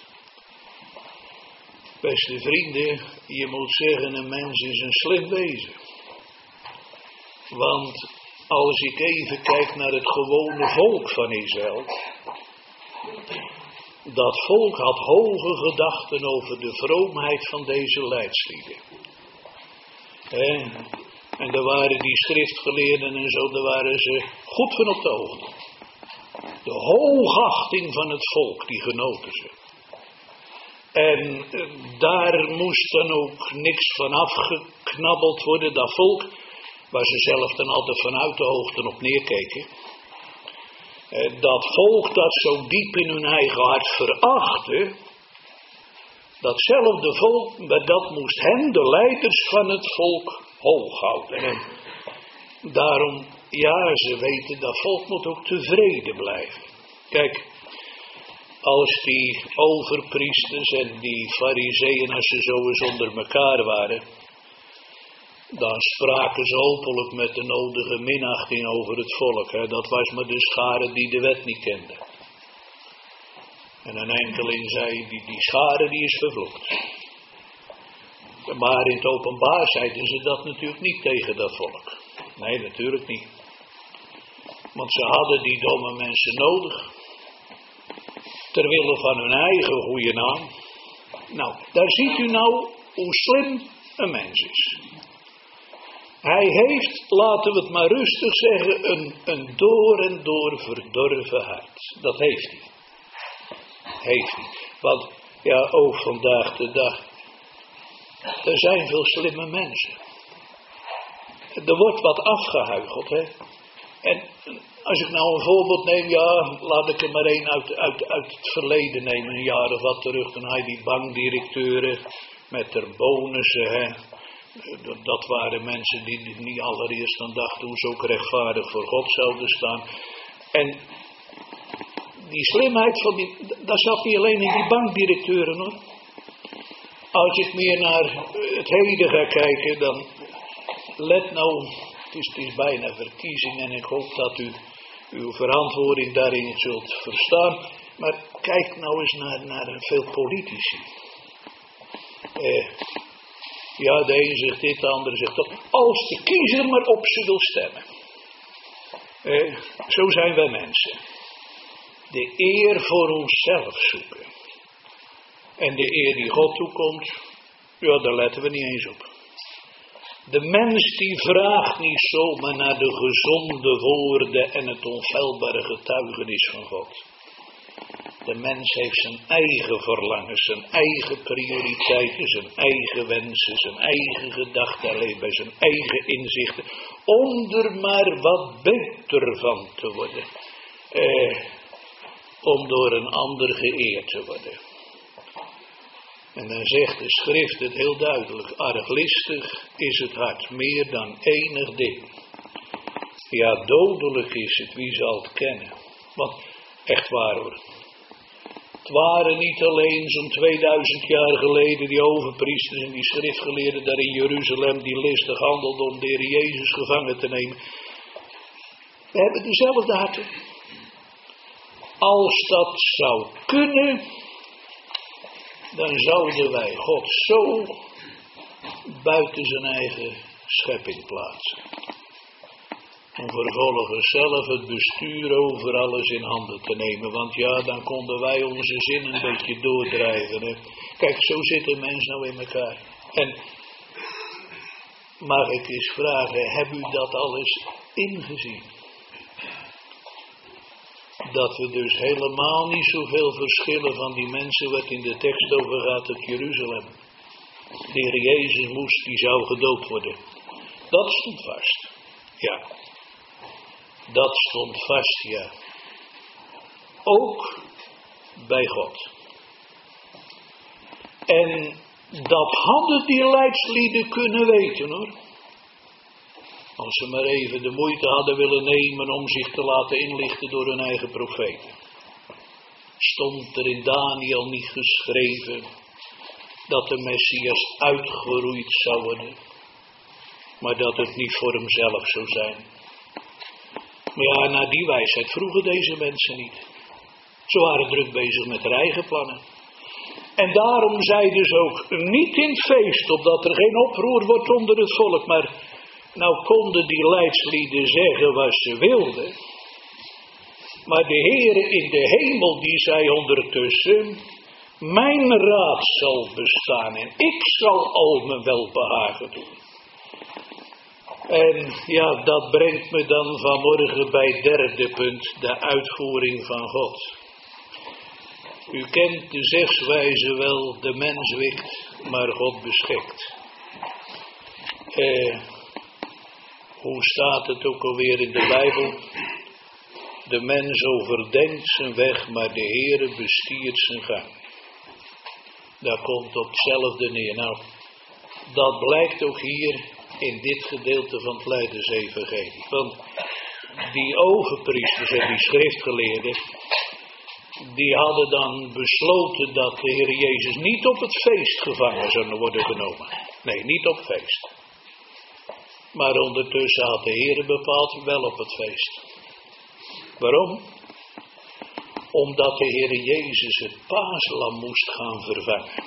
Beste vrienden, je moet zeggen, een mens is een slim wezen. Want als ik even kijk naar het gewone volk van Israël, dat volk had hoge gedachten over de vroomheid van deze leidslieden. En, en daar waren die schriftgeleerden en zo, daar waren ze goed van op de hoogte. De hoogachting van het volk, die genoten ze. En daar moest dan ook niks van afgeknabbeld worden, dat volk, waar ze zelf dan altijd vanuit de hoogte op neerkeken. Dat volk dat zo diep in hun eigen hart verachtte, datzelfde volk, dat moest hen, de leiders van het volk, hoog houden. En daarom, ja, ze weten dat volk moet ook tevreden blijven. Kijk, als die overpriesters en die farizeeën, als ze zo eens onder elkaar waren, dan spraken ze hopelijk met de nodige minachting over het volk. Hè. Dat was maar de schare die de wet niet kende. En een enkeling zei, die, die schare die is vervloekt. Maar in het openbaar zeiden ze dat natuurlijk niet tegen dat volk. Nee, natuurlijk niet. Want ze hadden die domme mensen nodig. Terwille van hun eigen goede naam. Nou, daar ziet u nou hoe slim een mens is. Hij heeft, laten we het maar rustig zeggen, een, een door en door verdorven hart. Dat heeft hij. Heeft hij. Want, ja, ook vandaag de dag, er zijn veel slimme mensen. Er wordt wat afgehuicheld, hè. En als ik nou een voorbeeld neem, ja, laat ik er maar één uit, uit, uit het verleden nemen, een jaar of wat terug. Dan had je die bankdirecteuren met de bonussen, hè. Dat waren mensen die niet allereerst aan dachten hoe ze ook rechtvaardig voor God zouden staan. En die slimheid van die, dat zat niet alleen in die bankdirecteuren, hoor. Als ik meer naar het heden ga kijken, dan let nou, het is, het is bijna verkiezing en ik hoop dat u uw verantwoording daarin zult verstaan. Maar kijk nou eens naar, naar veel politici. Eh, ja, de een zegt dit, de ander zegt dat. Als de kiezer maar op ze wil stemmen. Eh, zo zijn wij mensen. De eer voor onszelf zoeken. En de eer die God toekomt, ja, daar letten we niet eens op. De mens die vraagt niet zomaar naar de gezonde woorden en het onfeilbare getuigenis van God. De mens heeft zijn eigen verlangens, zijn eigen prioriteiten, zijn eigen wensen, zijn eigen gedachten, alleen bij zijn eigen inzichten. Om er maar wat beter van te worden. Eh, om door een ander geëerd te worden. En dan zegt de schrift het heel duidelijk. Arglistig is het hart meer dan enig ding. Ja, dodelijk is het, wie zal het kennen. Want, echt waar hoor. Het waren niet alleen zo'n tweeduizend jaar geleden die overpriesters en die schriftgeleerden daar in Jeruzalem die listig handelden om de Heer Jezus gevangen te nemen. We hebben dezelfde harten. Als dat zou kunnen, dan zouden wij God zo buiten zijn eigen schepping plaatsen. Om vervolgens zelf het bestuur over alles in handen te nemen. Want ja, dan konden wij onze zin een beetje doordrijven. Hè. Kijk, zo zit een mens nou in elkaar. En mag ik eens vragen, heb u dat alles ingezien? Dat we dus helemaal niet zoveel verschillen van die mensen wat in de tekst over gaat uit Jeruzalem. De Heer Jezus moest, die zou gedoopt worden. Dat stond vast. Ja. Dat stond vast, ja. Ook bij God. En dat hadden die leidslieden kunnen weten, hoor. Als ze maar even de moeite hadden willen nemen om zich te laten inlichten door hun eigen profeten. Stond er in Daniel niet geschreven dat de Messias uitgeroeid zou worden, maar dat het niet voor hemzelf zou zijn. Maar ja, naar die wijsheid vroegen deze mensen niet. Ze waren druk bezig met hun eigen plannen. En daarom zeiden ze ook niet in het feest, opdat er geen oproer wordt onder het volk, maar nou konden die leidslieden zeggen wat ze wilden. Maar de Heere in de hemel die zei ondertussen, mijn raad zal bestaan en ik zal al mijn welbehagen doen. En ja, dat brengt me dan vanmorgen bij het derde punt, de uitvoering van God. U kent de zegswijze wel, de mens wikt, maar God beschikt. Eh, hoe staat het ook alweer in de Bijbel? De mens overdenkt zijn weg, maar de Heere bestiert zijn gang. Daar komt op hetzelfde neer. Nou, dat blijkt ook hier in dit gedeelte van het Lijdensevangelie. Want die overpriesters en die schriftgeleerden, die hadden dan besloten dat de Heer Jezus niet op het feest gevangen zou worden genomen. Nee, niet op feest. Maar ondertussen had de Heer bepaald wel op het feest. Waarom? Omdat de Heer Jezus het paaslam moest gaan vervangen.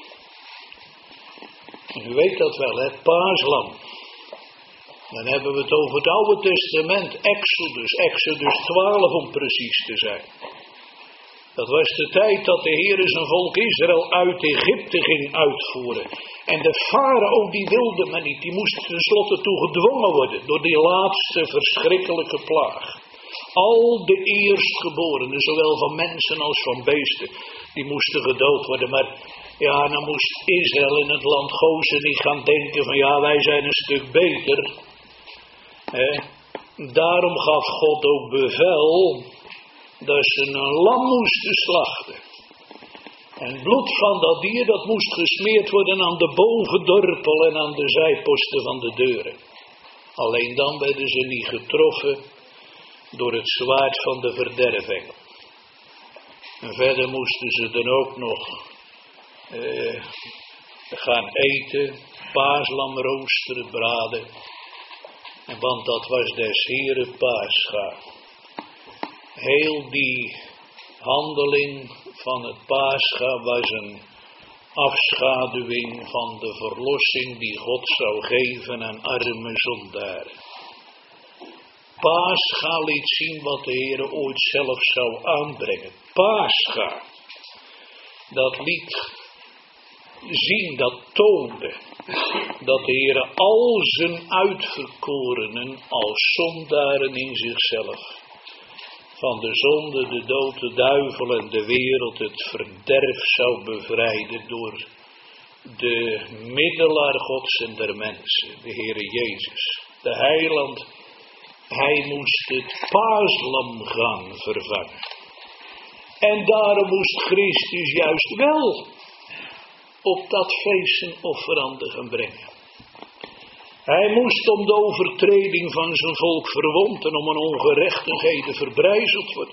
U weet dat wel, het paaslam. Dan hebben we het over het Oude Testament, Exodus, Exodus twaalf om precies te zijn. Dat was de tijd dat de Heer zijn volk Israël uit Egypte ging uitvoeren. En de farao die wilde maar niet, die moest tenslotte toe gedwongen worden door die laatste verschrikkelijke plaag. Al de eerstgeborenen, zowel van mensen als van beesten, die moesten gedood worden. Maar ja, dan moest Israël in het land Gozen niet gaan denken van ja, wij zijn een stuk beter. He. Daarom gaf God ook bevel dat ze een lam moesten slachten. En het bloed van dat dier, dat moest gesmeerd worden aan de bovendorpel en aan de zijposten van de deuren. Alleen dan werden ze niet getroffen door het zwaard van de verdervengel. En verder moesten ze dan ook nog eh, gaan eten, paaslam roosteren, braden. En want dat was des Heeren Pascha. Heel die handeling van het Pascha was een afschaduwing van de verlossing die God zou geven aan arme zondaren. Pascha liet zien wat de Heer ooit zelf zou aanbrengen. Pascha, dat liet zien, dat toonde dat de Heer al zijn uitverkorenen als zondaren in zichzelf van de zonde, de dood, de duivel en de wereld het verderf zou bevrijden door de middelaar Gods en der mensen, de Heere Jezus, de heiland. Hij moest het paaslam gaan vervangen. En daarom moest Christus juist wel op dat feest zijn offerande gaan brengen. Hij moest om de overtreding van zijn volk verwond en om een ongerechtigheden verbrijzeld worden.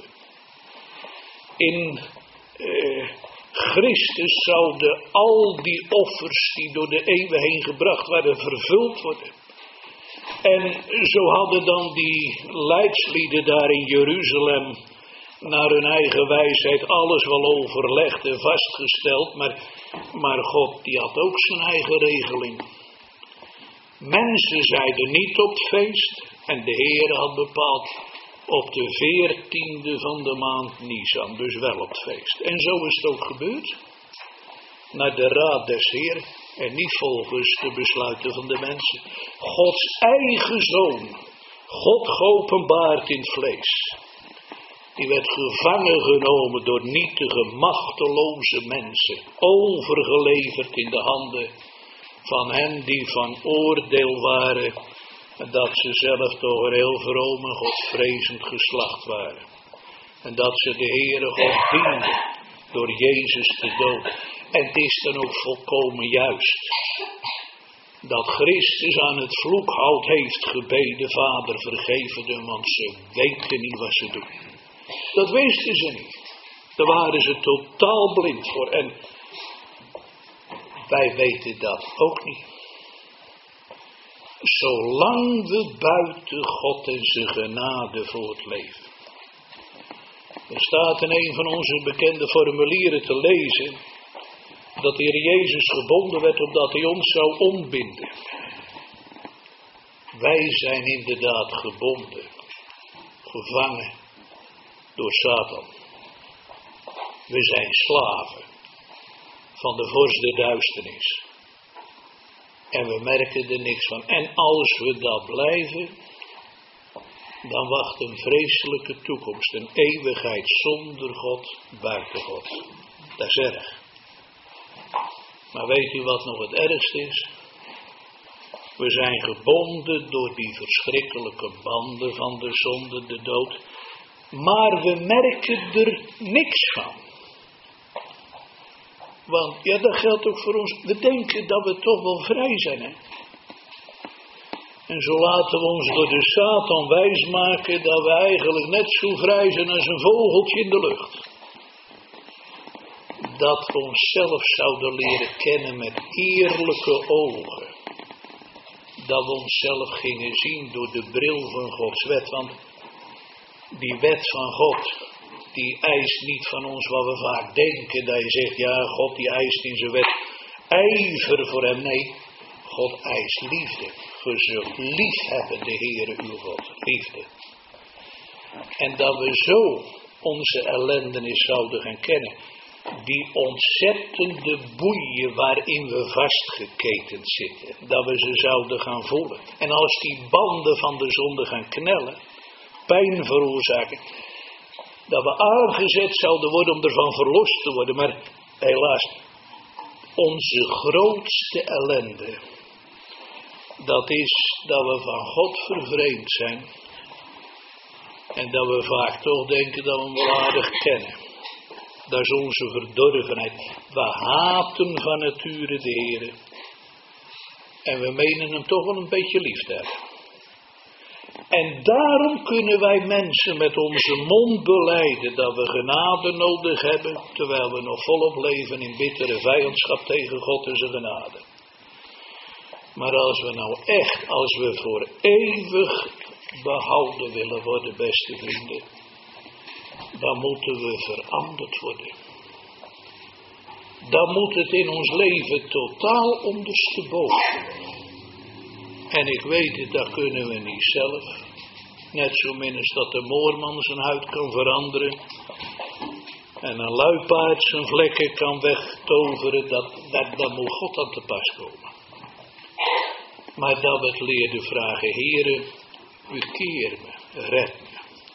In eh, Christus zouden al die offers die door de eeuwen heen gebracht werden vervuld worden. En zo hadden dan die leidslieden daar in Jeruzalem naar hun eigen wijsheid alles wel overlegd en vastgesteld. Maar, maar God die had ook zijn eigen regeling. Mensen zeiden niet op het feest en de Heer had bepaald op de veertiende van de maand Nisan, dus wel op het feest. En zo is het ook gebeurd. Naar de raad des Heer en niet volgens de besluiten van de mensen. Gods eigen zoon, God geopenbaard in het vlees. Die werd gevangen genomen door nietige, machteloze mensen. Overgeleverd in de handen van hen die van oordeel waren. En dat ze zelf toch een heel vroom en godvrezend geslacht waren. En dat ze de Heere God dienden door Jezus te doden. En het is dan ook volkomen juist dat Christus aan het vloekhout heeft gebeden, Vader vergeven hem, want ze weten niet wat ze doen. Dat wisten ze niet. Daar waren ze totaal blind voor. En wij weten dat ook niet. Zolang we buiten God en zijn genade voortleven. Er staat in een van onze bekende formulieren te lezen dat de Heer Jezus gebonden werd opdat hij ons zou ontbinden. Wij zijn inderdaad gebonden, gevangen door Satan. We zijn slaven van de vorst der duisternis. En we merken er niks van. En als we dat blijven, dan wacht een vreselijke toekomst. Een eeuwigheid zonder God, buiten God. Dat is erg. Maar weet u wat nog het ergste is? We zijn gebonden door die verschrikkelijke banden van de zonde, de dood. Maar we merken er niks van. Want, ja, dat geldt ook voor ons. We denken dat we toch wel vrij zijn, hè. En zo laten we ons door de Satan wijsmaken dat we eigenlijk net zo vrij zijn als een vogeltje in de lucht. Dat we onszelf zouden leren kennen met eerlijke ogen. Dat we onszelf gingen zien door de bril van Gods wet. Want die wet van God, die eist niet van ons wat we vaak denken. Dat je zegt, ja, God die eist in zijn wet ijver voor hem. Nee, God eist liefde. Je zult lief hebben de Heere uw God. Liefde. En dat we zo onze ellendenis zouden gaan kennen. Die ontzettende boeien waarin we vastgeketend zitten. Dat we ze zouden gaan voelen. En als die banden van de zonde gaan knellen. Pijn veroorzaken. Dat we aangezet zouden worden om ervan verlost te worden. Maar helaas. Onze grootste ellende. Dat is dat we van God vervreemd zijn. En dat we vaak toch denken dat we hem wel aardig kennen. Dat is onze verdorvenheid. We haten van nature de Heere. En we menen hem toch wel een beetje lief te hebben. En daarom kunnen wij mensen met onze mond belijden dat we genade nodig hebben. Terwijl we nog volop leven in bittere vijandschap tegen God en zijn genade. Maar als we nou echt, als we voor eeuwig behouden willen worden, beste vrienden. Dan moeten we veranderd worden. Dan moet het in ons leven totaal ondersteboven. En ik weet het, dat kunnen we niet zelf. Net zo min als dat de moorman zijn huid kan veranderen. En een luipaard zijn vlekken kan wegtoveren. Dat, dat, dat moet God aan te pas komen. Maar dat we het leerden vragen, Heere, u keer me, red me.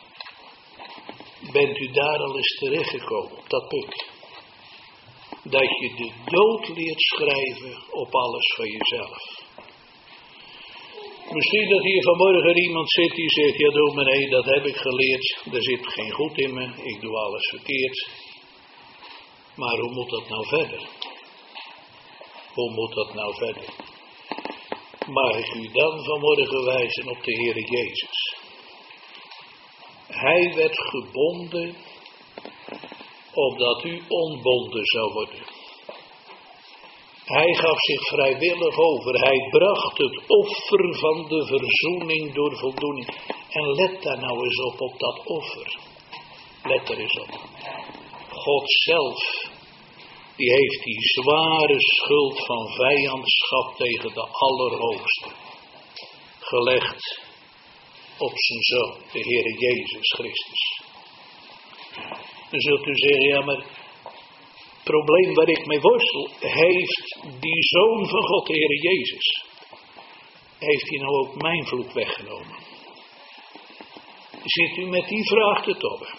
Bent u daar al eens terechtgekomen, op dat punt? Dat je de dood leert schrijven op alles van jezelf. Misschien dat hier vanmorgen iemand zit die zegt, ja dominee, dat heb ik geleerd. Er zit geen goed in me, ik doe alles verkeerd. Maar hoe moet dat nou verder? Hoe moet dat nou verder? Mag ik u dan vanmorgen wijzen op de Heere Jezus? Hij werd gebonden, opdat u ontbonden zou worden. Hij gaf zich vrijwillig over. Hij bracht het offer van de verzoening door voldoening. En let daar nou eens op, op dat offer. Let er eens op. God zelf, die heeft die zware schuld van vijandschap tegen de Allerhoogste gelegd op zijn Zoon, de Heere Jezus Christus. Dan zult u zeggen, ja maar het probleem waar ik mee worstel, heeft die Zoon van God, de Heere Jezus, heeft hij nou ook mijn vloek weggenomen? Zit u met die vraag te tobben?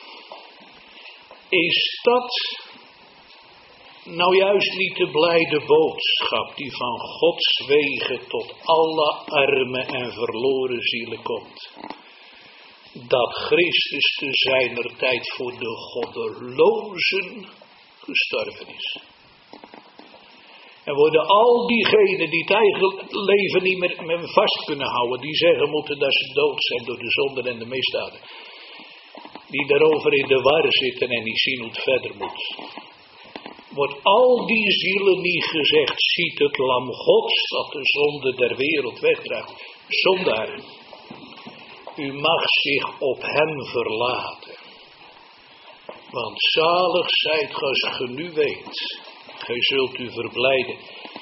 Is dat nou juist niet de blijde boodschap die van Gods wegen tot alle arme en verloren zielen komt? Dat Christus te zijner tijd voor de goddelozen gestorven is. En worden al diegenen die het eigen leven niet meer, meer vast kunnen houden, die zeggen moeten dat ze dood zijn door de zonden en de misdaden, die daarover in de war zitten en niet zien hoe het verder moet, wordt al die zielen niet gezegd, ziet het lam Gods dat de zonde der wereld wegdraagt. Zondaar, u mag zich op hem verlaten. Want zalig zijt ge als ge nu weet, gij zult u verblijden.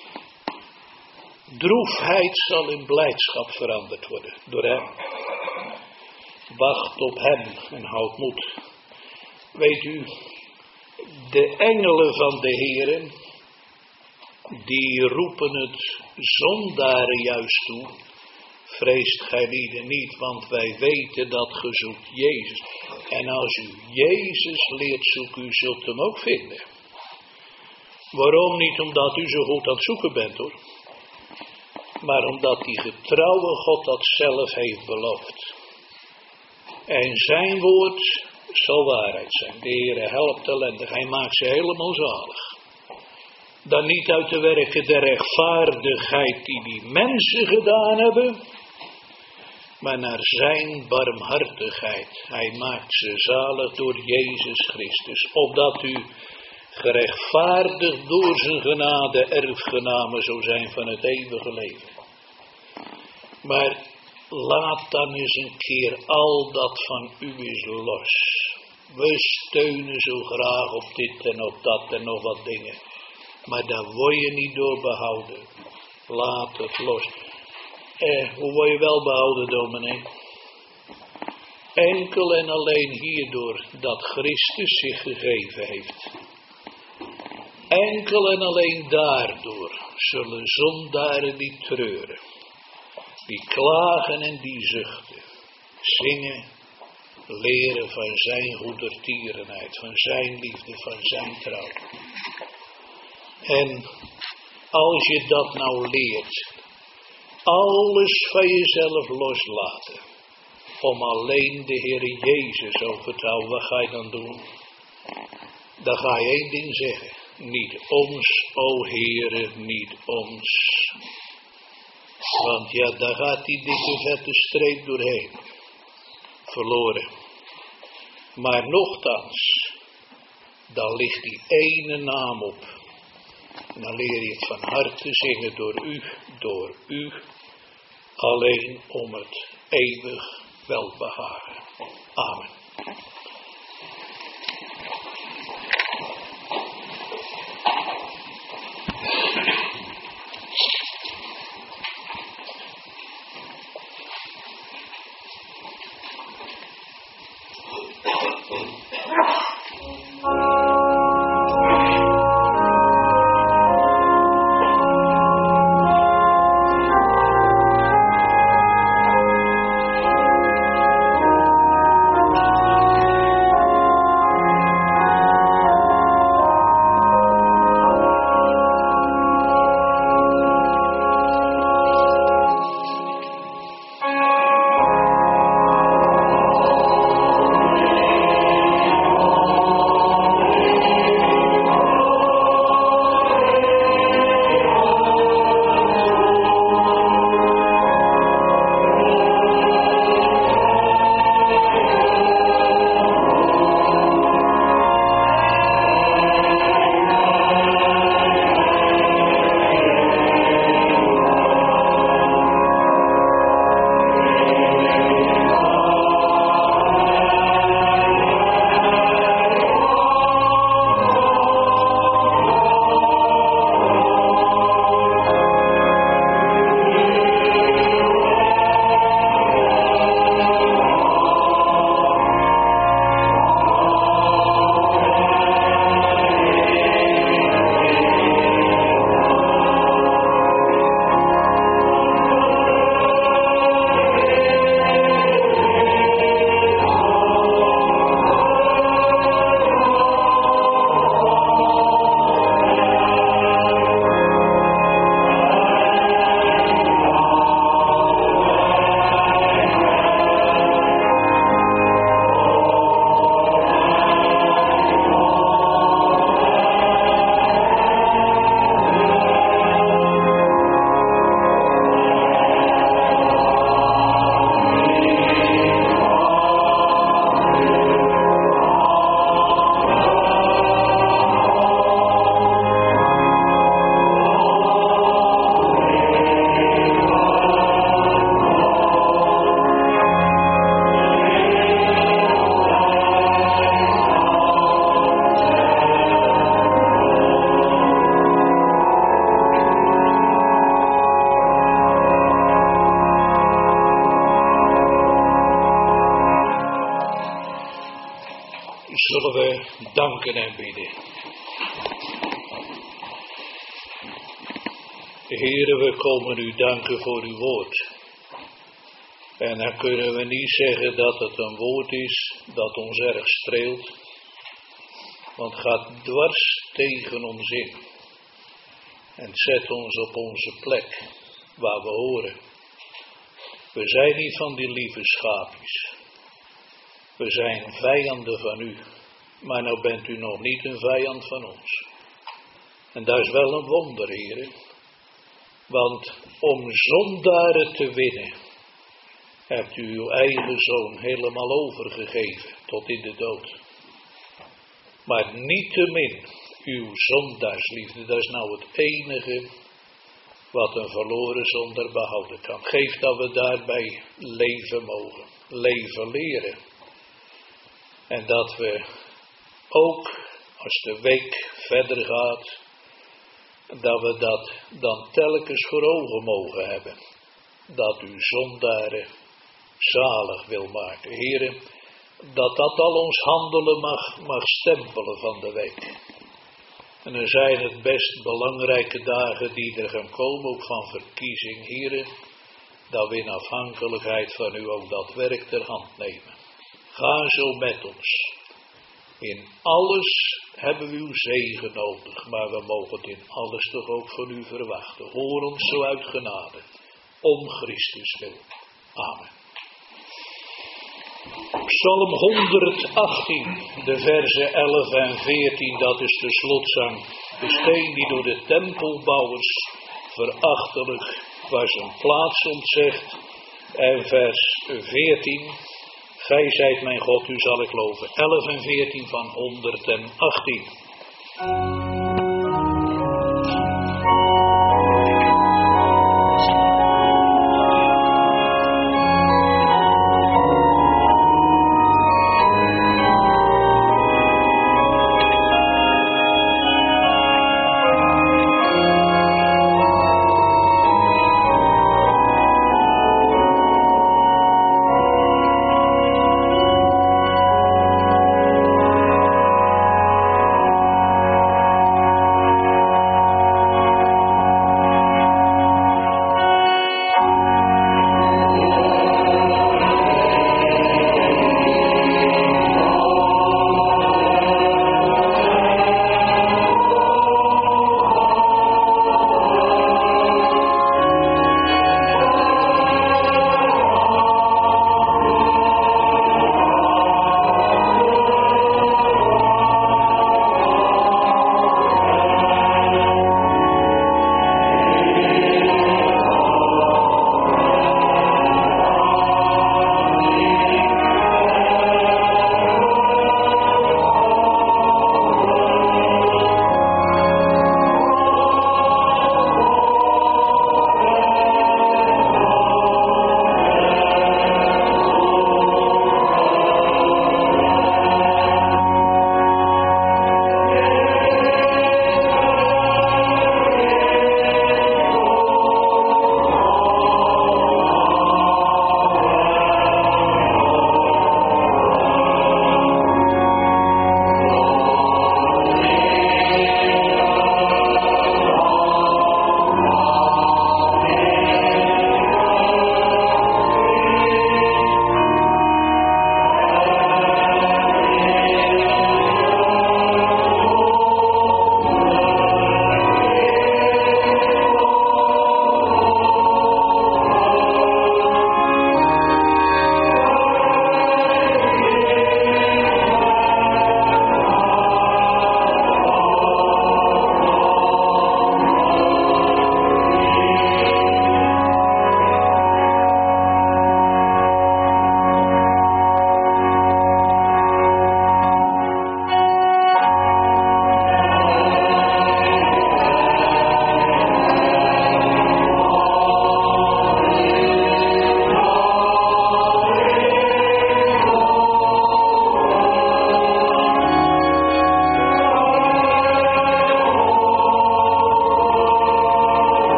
Droefheid zal in blijdschap veranderd worden door hem. Wacht op hem en houd moed. Weet u, de engelen van de Heere, die roepen het zondaren juist toe. Vreest gij lieden niet, want wij weten dat ge zoekt Jezus. En als u Jezus leert zoeken, u zult hem ook vinden. Waarom niet? Omdat u zo goed aan het zoeken bent hoor. Maar omdat die getrouwe God dat zelf heeft beloofd. En zijn woord zal waarheid zijn. De Heere helpt ellendig. Hij maakt ze helemaal zalig. Dan niet uit de werken der rechtvaardigheid die die mensen gedaan hebben. maar naar zijn barmhartigheid. Hij maakt ze zalig door Jezus Christus, opdat u gerechtvaardigd door zijn genade erfgenamen zou zijn van het eeuwige leven. Maar laat dan eens een keer al dat van u eens los. We steunen zo graag op dit en op dat en nog wat dingen. Maar daar word je niet door behouden. Laat het los. Eh, hoe word je wel behouden, dominee? Enkel en alleen hierdoor dat Christus zich gegeven heeft. Enkel en alleen daardoor zullen zondaren die treuren, die klagen en die zuchten, zingen, leren van zijn goedertierenheid, van zijn liefde, van zijn trouw. En als je dat nou leert, alles van jezelf loslaten, om alleen de Heer Jezus over te vertrouwen, wat ga je dan doen? Dan ga je één ding zeggen, niet ons, o Heere, niet ons. Want ja, daar gaat die dikke vette streep doorheen. Verloren. Maar nochtans, dan ligt die ene naam op. En dan leer je het van harte zingen door u, door u. Alleen om het eeuwig welbehagen. Amen. Zullen we danken en bidden. Heere, we komen u danken voor uw woord. En dan kunnen we niet zeggen dat het een woord is dat ons erg streelt. Want het gaat dwars tegen ons in. En zet ons op onze plek waar we horen. We zijn niet van die lieve schaapjes. We zijn vijanden van u. Maar nou bent u nog niet een vijand van ons. En dat is wel een wonder, heren. Want om zondaren te winnen, hebt u uw eigen zoon helemaal overgegeven tot in de dood. Maar niettemin, uw zondaarsliefde, dat is nou het enige wat een verloren zonder behouden kan. Geef dat we daarbij leven mogen, leven leren. En dat we ook, als de week verder gaat, dat we dat dan telkens voor ogen mogen hebben. Dat u zondaren zalig wil maken. Heren, dat dat al ons handelen mag, mag stempelen van de week. En dan zijn het best belangrijke dagen die er gaan komen, ook van verkiezing, heren, dat we in afhankelijkheid van u ook dat werk ter hand nemen. Ga zo met ons. In alles hebben we uw zegen nodig, maar we mogen het in alles toch ook van u verwachten. Hoor ons zo uit genade, om Christus wil. Amen. Psalm honderdachttien, de versen elf en veertien, dat is de slotzang. De steen die door de tempelbouwers verachtelijk was een plaats ontzegd. En vers veertien, gij zijt mijn God, u zal ik loven. elf en veertien van honderdachttien.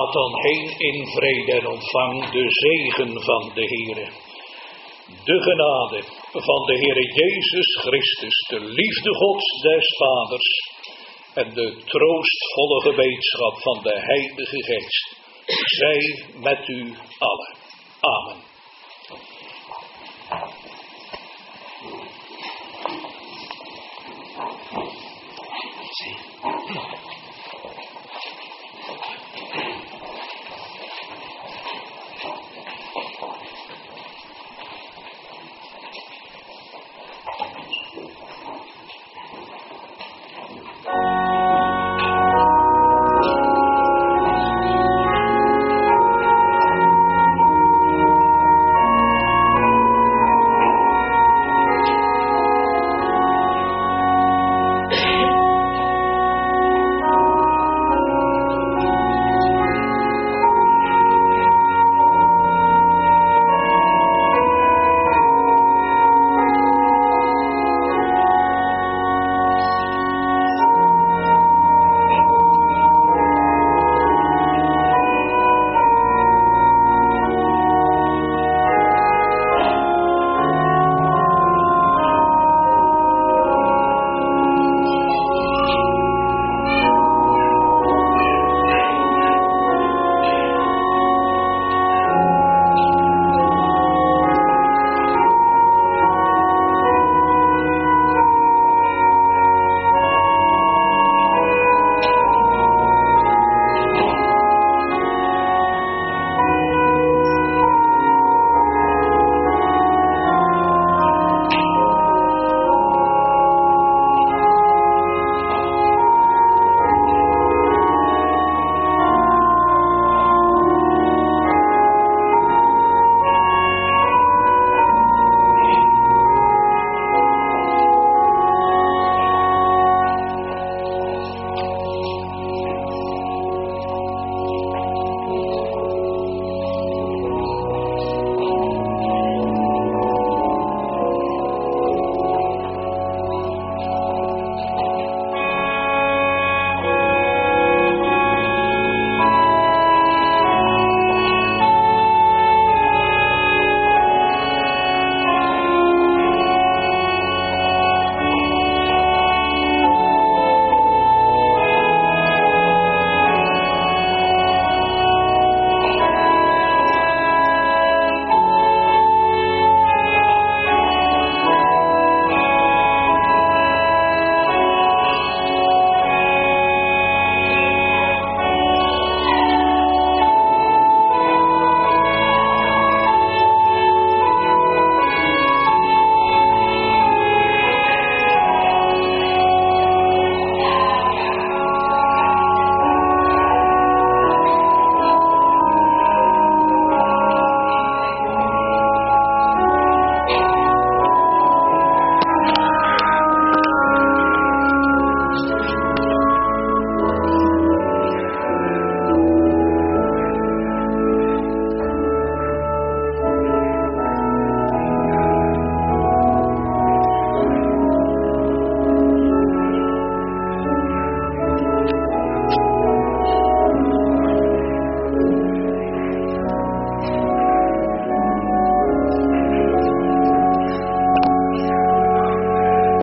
Gaat dan heen in vrede en ontvang de zegen van de Heere. De genade van de Heere Jezus Christus, de liefde Gods des Vaders en de troostvolle gemeenschap van de Heilige Geest, zij met u allen. Amen.